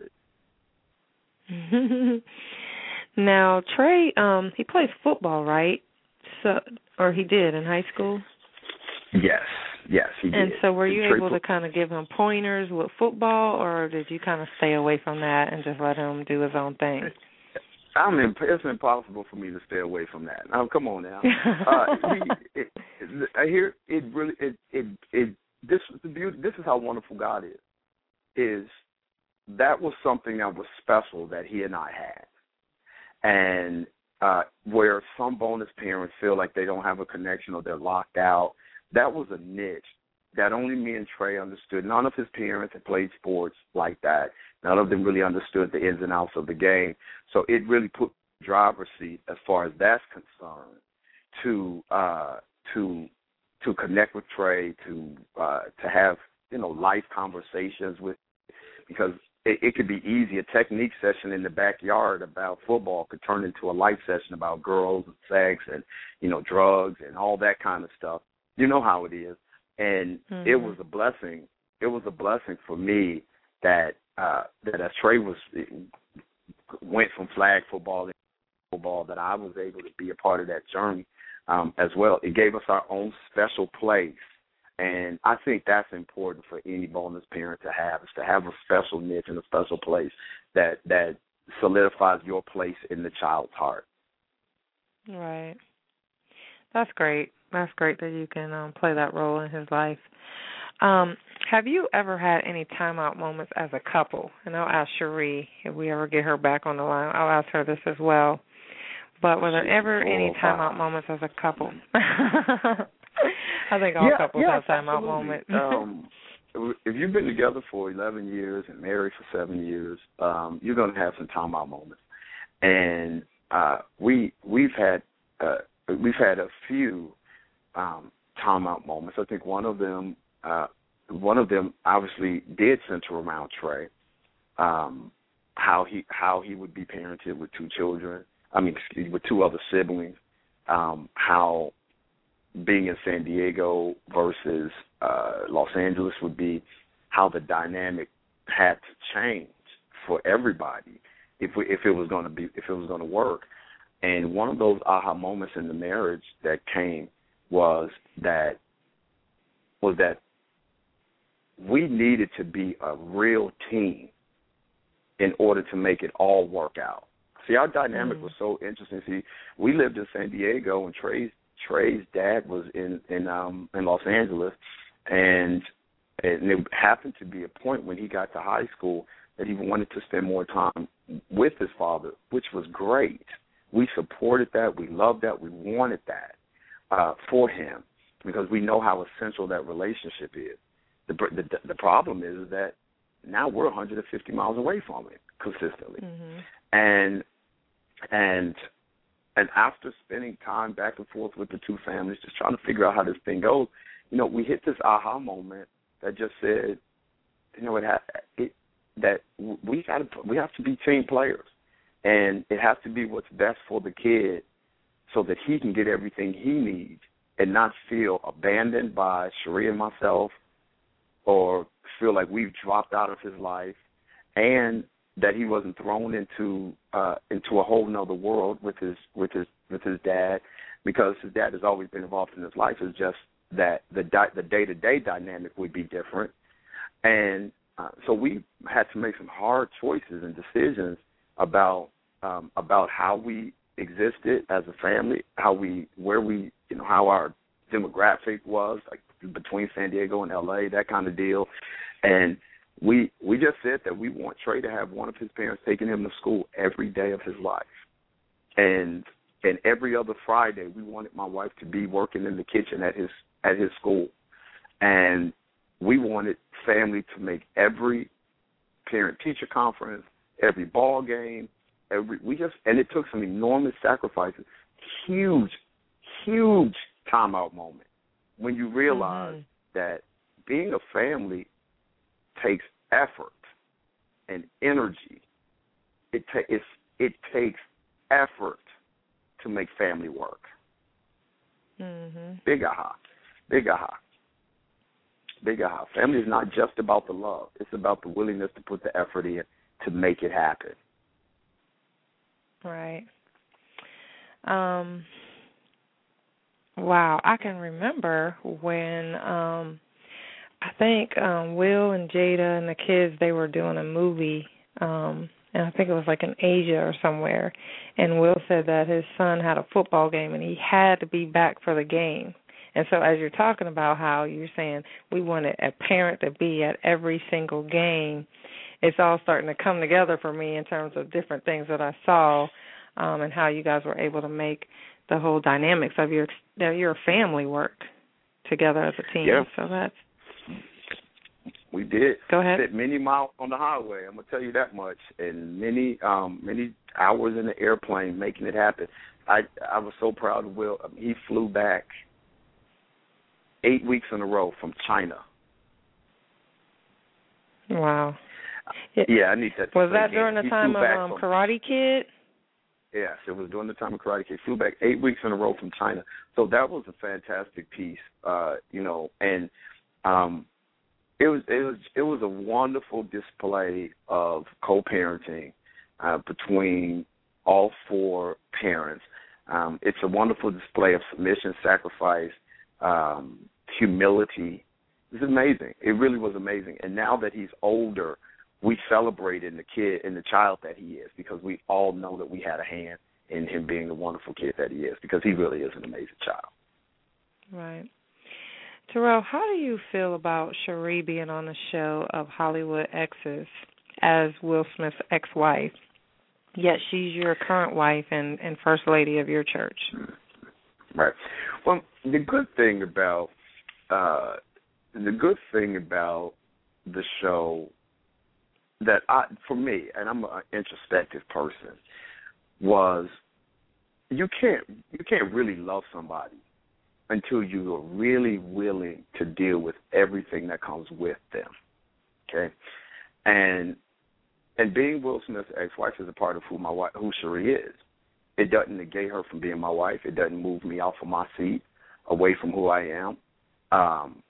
it. Now Trey, um, he plays football, right? So, or he did in high school. Yes, yes, he did. And so, were you Trey able pl- to kind of give him pointers with football, or did you kind of stay away from that and just let him do his own thing? I mean, it's impossible for me to stay away from that. Now, come on now. uh, he, it, it, I hear it really. It it it. This is the beauty. This is how wonderful God is. Is that was something that was special that he and I had, and uh, where some bonus parents feel like they don't have a connection or they're locked out. That was a niche that only me and Trey understood. None of his parents had played sports like that. None of them really understood the ins and outs of the game. So it really put driver's seat as far as that's concerned to uh, to to connect with Trey, to uh, to have you know life conversations with, because it, it could be easy. A technique session in the backyard about football could turn into a life session about girls and sex and you know drugs and all that kind of stuff. You know how it is. And mm-hmm. it was a blessing. It was a blessing for me that uh, that as Trey was went from flag football to football, that I was able to be a part of that journey um, as well. It gave us our own special place, and I think that's important for any bonus parent to have, is to have a special niche and a special place that that solidifies your place in the child's heart. Right. That's great. That's great that you can um, play that role in his life. Um, have you ever had any timeout moments as a couple? And I'll ask Cherie if we ever get her back on the line. I'll ask her this as well. But were there ever any timeout moments as a couple? I think all yeah, couples yeah, have timeout absolutely. moments. um, if you've been together for eleven years and married for seven years, um, you're going to have some timeout moments. And uh, we we've had uh, we've had a few. Um, timeout moments. I think one of them, uh, one of them obviously did center around Trey, um, how he how he would be parented with two children. I mean, excuse me, with two other siblings. Um, how being in San Diego versus uh, Los Angeles would be, how the dynamic had to change for everybody if we, if it was going to be if it was going to work. And one of those aha moments in the marriage that came. was that was that we needed to be a real team in order to make it all work out. See, our dynamic mm. was so interesting. See, we lived in San Diego, and Trey's Trey's dad was in in um in Los Angeles, and and it happened to be a point when he got to high school that he wanted to spend more time with his father, which was great. We supported that. We loved that. We wanted that. Uh, for him, because we know how essential that relationship is. The, the the problem is that now we're one hundred fifty miles away from it consistently, mm-hmm. and and and after spending time back and forth with the two families, just trying to figure out how this thing goes, you know, we hit this aha moment that just said, you know, it, ha- it that we got to we have to be team players, and it has to be what's best for the kid, so that he can get everything he needs and not feel abandoned by Cherie and myself, or feel like we've dropped out of his life, and that he wasn't thrown into uh, into a whole nother world with his with his with his dad, because his dad has always been involved in his life. It's just that the di- the day to day dynamic would be different, and uh, so we had to make some hard choices and decisions about um, about how we existed as a family, how we, where we, you know, how our demographic was, like between San Diego and L A, that kind of deal. And we we just said that we want Trey to have one of his parents taking him to school every day of his life. And and every other Friday, we wanted my wife to be working in the kitchen at his at his school. And we wanted family to make every parent-teacher conference, every ball game, Every, we just and it took some enormous sacrifices, huge, huge timeout moment when you realize mm-hmm. that being a family takes effort and energy. It ta- it's, it takes effort to make family work. Mm-hmm. Big aha. Big aha. Big aha. Family is not just about the love. It's about the willingness to put the effort in to make it happen. Right. Um. Wow, I can remember when um, I think um, Will and Jada and the kids, they were doing a movie, um, and I think it was like in Asia or somewhere, and Will said that his son had a football game and he had to be back for the game. And so as you're talking about how you're saying we wanted a parent to be at every single game, it's all starting to come together for me in terms of different things that I saw um, and how you guys were able to make the whole dynamics of your of your family work together as a team. Yeah. So that's we did. Go ahead. Spent many miles on the highway. I'm gonna tell you that much, and many um, many hours in the airplane making it happen. I I was so proud of Will. I mean, he flew back eight weeks in a row from China. Wow. Yeah, I need that. Was that again. during the he time of um, Karate Kid? Yes, it was during the time of Karate Kid. Flew back eight weeks in a row from China. So that was a fantastic piece, uh, you know, and um, it was it was it was a wonderful display of co-parenting uh, between all four parents. Um, it's a wonderful display of submission, sacrifice, um, humility. It's amazing. It really was amazing. And now that he's older, we celebrate in the kid and the child that he is, because we all know that we had a hand in him being the wonderful kid that he is, because he really is an amazing child. Right. Terrell, how do you feel about Cherie being on the show of Hollywood Exes as Will Smith's ex-wife, yet she's your current wife and, and first lady of your church? Right. Well, the good thing about uh, the good thing about the show that I, for me, and I'm an introspective person, was you can't you can't really love somebody until you are really willing to deal with everything that comes with them. Okay, and and being Will Smith's ex-wife is a part of who my wife, who Cherie is. It doesn't negate her from being my wife. It doesn't move me off of my seat, away from who I am. Um,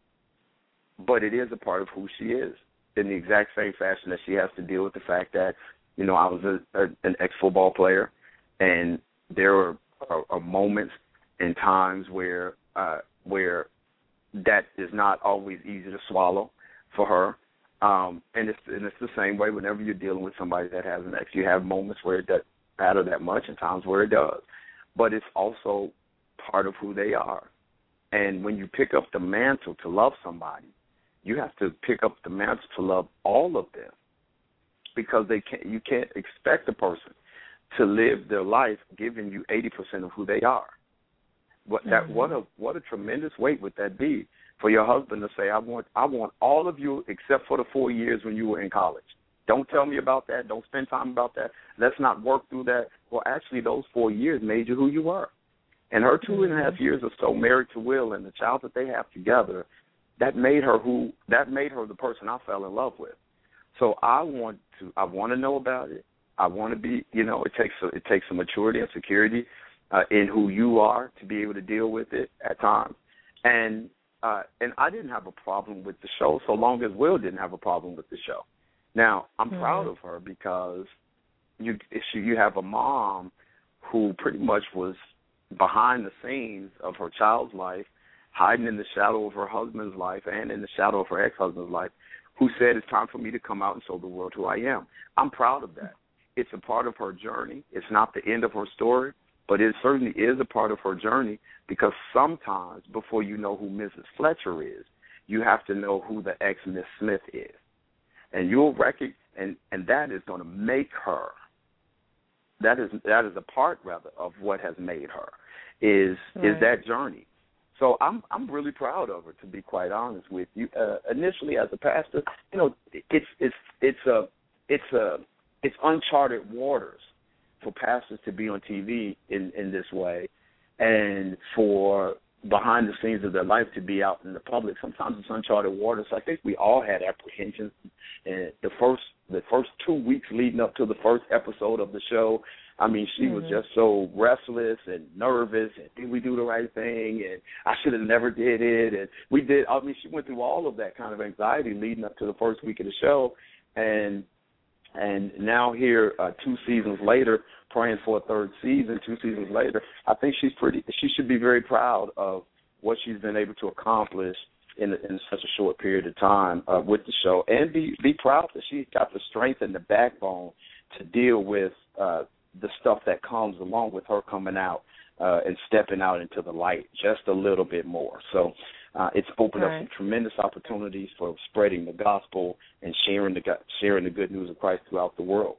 but it is a part of who she is, in the exact same fashion that she has to deal with the fact that, you know, I was a, a, an ex-football player, and there are, are, are moments and times where uh, where that is not always easy to swallow for her. Um, and, it's, and it's the same way whenever you're dealing with somebody that has an ex. You have moments where it doesn't matter that much and times where it does. But it's also part of who they are. And when you pick up the mantle to love somebody, you have to pick up the mantle to love all of them, because they can't. You can't expect a person to live their life giving you eighty percent of who they are. What that mm-hmm. what a what a tremendous weight would that be for your husband to say, I want I want all of you except for the four years when you were in college. Don't tell me about that. Don't spend time about that. Let's not work through that. Well, actually, those four years made you who you were. And her two mm-hmm. and a half years or so married to Will, and the child that they have together, that made her who that made her the person I fell in love with. So I want to I want to know about it. I want to be, you know, it takes a, it takes some maturity and security uh, in who you are to be able to deal with it at times. And uh, and I didn't have a problem with the show so long as Will didn't have a problem with the show. Now, I'm mm-hmm. proud of her because you she, you have a mom who pretty much was behind the scenes of her child's life, hiding in the shadow of her husband's life and in the shadow of her ex-husband's life, who said it's time for me to come out and show the world who I am. I'm proud of that. It's a part of her journey. It's not the end of her story, but it certainly is a part of her journey, because sometimes before you know who Missus Fletcher is, you have to know who the ex-Miss Smith is. And you'll recognize, and, and that is going to make her, that is that is a part, rather, of what has made her, is right. is that journey. So I'm I'm really proud of her, to be quite honest with you. Uh, initially, as a pastor, you know, it's it's it's a it's a it's uncharted waters for pastors to be on T V in, in this way, and for behind the scenes of their life to be out in the public. Sometimes it's uncharted waters. So I think we all had apprehensions. And the first the first two weeks leading up to the first episode of the show, I mean, she mm-hmm. was just so restless and nervous, and did we do the right thing, and I should have never did it, and we did. I mean, she went through all of that kind of anxiety leading up to the first week of the show, and and now here, uh, two seasons later, praying for a third season, two seasons later, I think she's pretty. She should be very proud of what she's been able to accomplish in, in such a short period of time uh, with the show, and be be proud that she's got the strength and the backbone to deal with uh, the stuff that comes along with her coming out uh, and stepping out into the light just a little bit more. So uh, it's opened right. up some tremendous opportunities for spreading the gospel and sharing the sharing the good news of Christ throughout the world.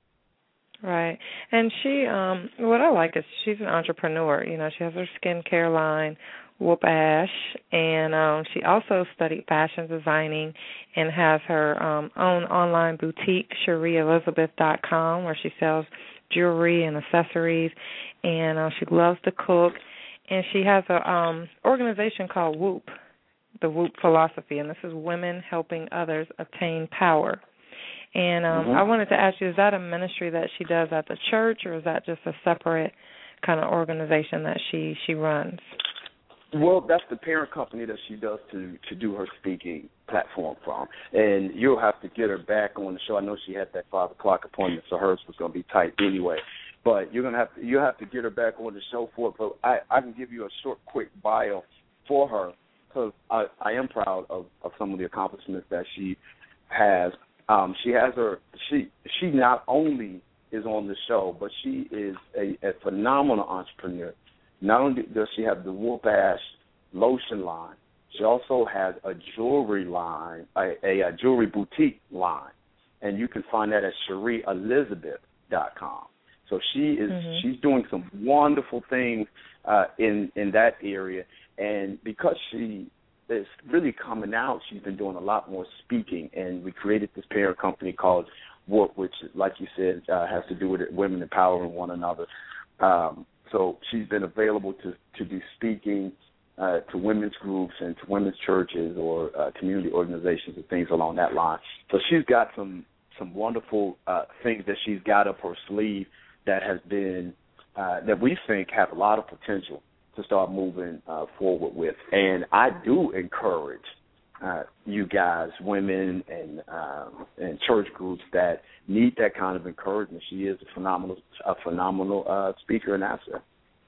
Right. And she, um, what I like is she's an entrepreneur. You know, she has her skincare line, Whoop Ash, and um, she also studied fashion designing and has her um, own online boutique, Cherie Elizabeth dot com, where she sells jewelry and accessories, and uh, she loves to cook. And she has an um, organization called Whoop, the Whoop Philosophy, and this is Women Helping Others Obtain Power. And um, mm-hmm. I wanted to ask you, is that a ministry that she does at the church, or is that just a separate kind of organization that she, she runs? Well, that's the parent company that she does to, to do her speaking platform from. And you'll have to get her back on the show. I know she had that five o'clock appointment, so hers was going to be tight anyway. But you're gonna have to you have to get her back on the show for it. But I, I can give you a short, quick bio for her, because I, I am proud of, of some of the accomplishments that she has. Um, she has her. She she not only is on the show, but she is a, a phenomenal entrepreneur. Not only does she have the Whoop Ash lotion line, she also has a jewelry line, a, a, a jewelry boutique line, and you can find that at Cherie Elizabeth dot com. So she is mm-hmm. she's doing some wonderful things uh, in in that area, and because she is really coming out, she's been doing a lot more speaking, and we created this parent company called Whoop, which, like you said, uh, has to do with it, women empowering one another. Um, so she's been available to, to do speaking uh, to women's groups and to women's churches or uh, community organizations and things along that line. So she's got some some wonderful uh, things that she's got up her sleeve that has been uh, that we think have a lot of potential to start moving uh, forward with. And I do encourage uh, you guys, women and um, and church groups that need that kind of encouragement. She is a phenomenal, a phenomenal uh, speaker and asset.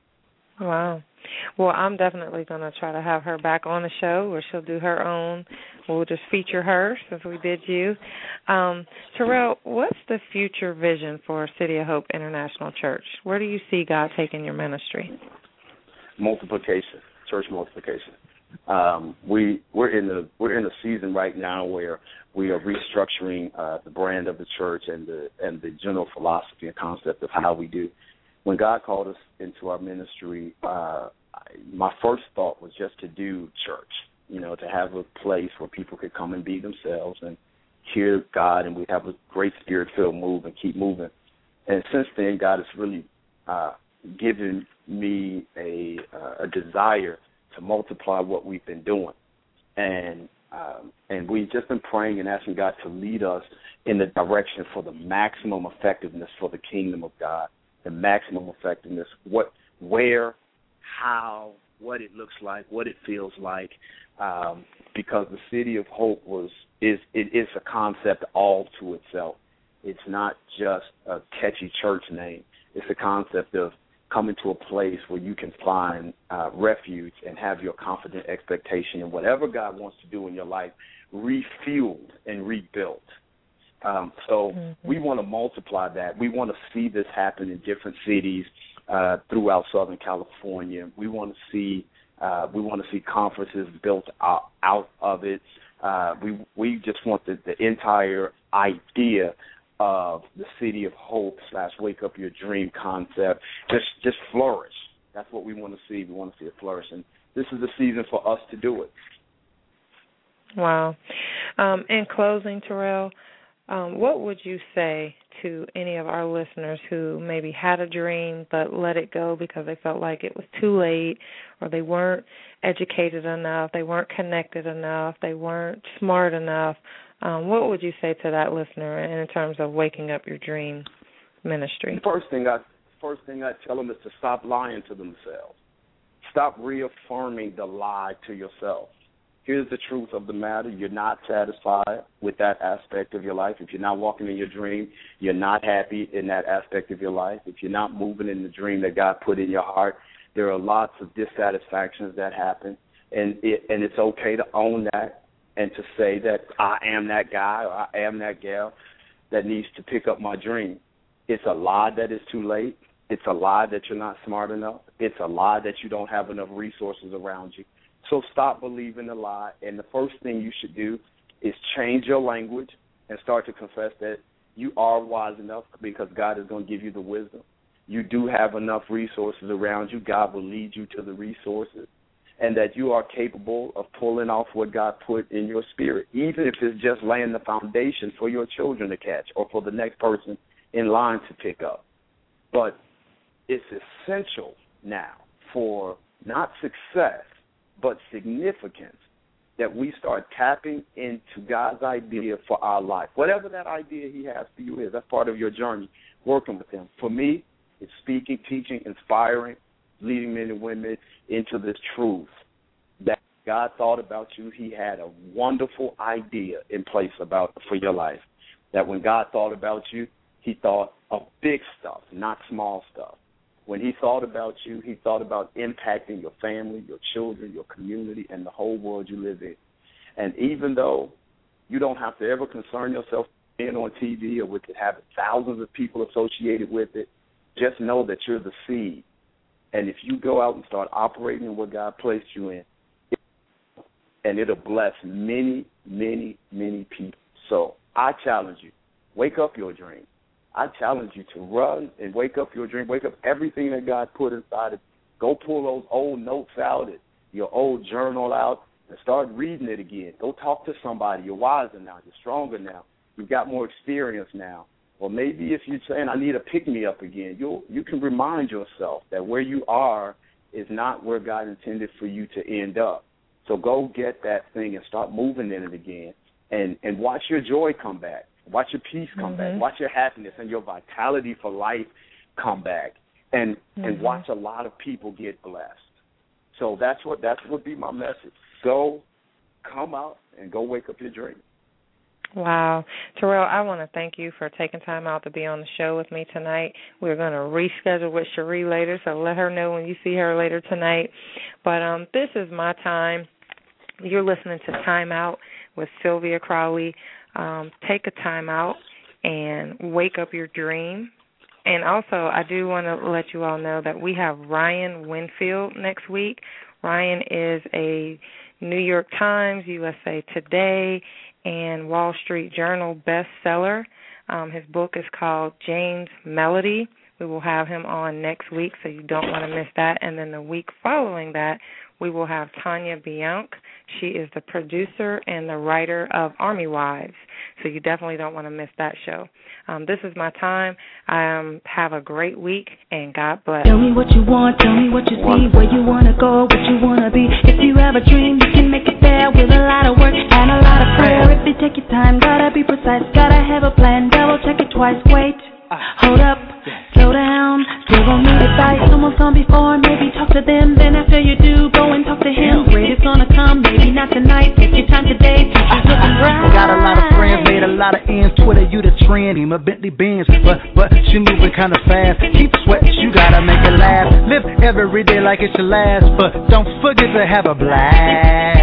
Wow. Well, I'm definitely going to try to have her back on the show, where she'll do her own. We'll just feature her since we did you. Um, Terrell, what's the future vision for City of Hope International Church? Where do you see God taking your ministry? Multiplication, church multiplication. Um, we we're in the we're in a season right now where we are restructuring uh, the brand of the church and the and the general philosophy and concept of how we do. When God called us into our ministry, uh, my first thought was just to do church, you know, to have a place where people could come and be themselves and hear God, and we have a great spirit-filled move and keep moving. And since then, God has really uh, given me a, uh, a desire to multiply what we've been doing. And um, and we've just been praying and asking God to lead us in the direction for the maximum effectiveness for the kingdom of God, the maximum effectiveness, what, where, how, what it looks like, what it feels like, um, because the City of Hope was is it is a concept all to itself. It's not just a catchy church name. It's a concept of coming to a place where you can find uh, refuge and have your confident expectation in whatever God wants to do in your life refueled and rebuilt. Um, so mm-hmm. we want to multiply that. We want to see this happen in different cities uh, throughout Southern California. We want to see uh, we want to see conferences built out, out of it. Uh, we we just want the, the entire idea of the City of Hope slash Wake Up Your Dream concept just just flourish. That's what we want to see. We want to see it flourish, and this is the season for us to do it. Wow. Um, in closing, Terrell, um, what would you say to any of our listeners who maybe had a dream but let it go because they felt like it was too late, or they weren't educated enough, they weren't connected enough, they weren't smart enough? Um, what would you say to that listener in terms of waking up your dream ministry? The first thing I first thing I tell them is to stop lying to themselves. Stop reaffirming the lie to yourself. Here's the truth of the matter. You're not satisfied with that aspect of your life. If you're not walking in your dream, you're not happy in that aspect of your life. If you're not moving in the dream that God put in your heart, there are lots of dissatisfactions that happen. And it, and it's okay to own that and to say that I am that guy or I am that gal that needs to pick up my dream. It's a lie that it's too late. It's a lie that you're not smart enough. It's a lie that you don't have enough resources around you. So stop believing the lie, and the first thing you should do is change your language and start to confess that you are wise enough because God is going to give you the wisdom. You do have enough resources around you. God will lead you to the resources, and that you are capable of pulling off what God put in your spirit, even if it's just laying the foundation for your children to catch or for the next person in line to pick up. But it's essential now for not success, but significance, that we start tapping into God's idea for our life. Whatever that idea he has for you is, that's part of your journey, working with him. For me, it's speaking, teaching, inspiring, leading men and women into this truth that God thought about you. He had a wonderful idea in place about for your life, that when God thought about you, he thought of big stuff, not small stuff. When he thought about you, he thought about impacting your family, your children, your community, and the whole world you live in. And even though you don't have to ever concern yourself being on T V or with it having thousands of people associated with it, just know that you're the seed. And if you go out and start operating in what God placed you in, and it'll bless many, many, many people. So I challenge you, wake up your dream. I challenge you to run and wake up your dream, wake up everything that God put inside it. Go pull those old notes out, your old journal out, and start reading it again. Go talk to somebody. You're wiser now. You're stronger now. You've got more experience now. Or maybe if you're saying, I need a pick-me-up again, you you can remind yourself that where you are is not where God intended for you to end up. So go get that thing and start moving in it again, and, and watch your joy come back. Watch your peace come mm-hmm. back. Watch your happiness and your vitality for life come back, and mm-hmm. and watch a lot of people get blessed. So that's what that would be my message. Go, come out, and go wake up your dream. Wow. Terrell, I want to thank you for taking time out to be on the show with me tonight. We're going to reschedule with Cherie later, so let her know when you see her later tonight. But um, this is my time. You're listening to Time Out with Sylvia Crowley. Um, take a time out and wake up your dream. And also, I do want to let you all know that we have Ryan Winfield next week. Ryan is a New York Times, U S A Today, and Wall Street Journal bestseller. Um, his book is called Jane's Melody. We will have him on next week, so you don't want to miss that. And then the week following that, we will have Tanya Bianc. She is the producer and the writer of Army Wives, so you definitely don't want to miss that show. Um, this is my time. Um, have a great week, and God bless. Tell me what you want, tell me what you see, where you want to go, what you want to be. If you have a dream, you can make it there with a lot of work and a lot of prayer. If you take your time, gotta be precise, gotta have a plan, double check it twice, wait. Hold up, slow down, give them advice. Someone's gone before, maybe talk to them. Then after you do, go and talk to him. Great is gonna come, maybe not tonight. Take your time today, future's looking bright. Got a lot of friends, made a lot of ends. Twitter, you the trend, him a Bentley Benz, but but she moving kinda fast. Keep sweat, you gotta make it last. Live every day like it's your last, but don't forget to have a blast.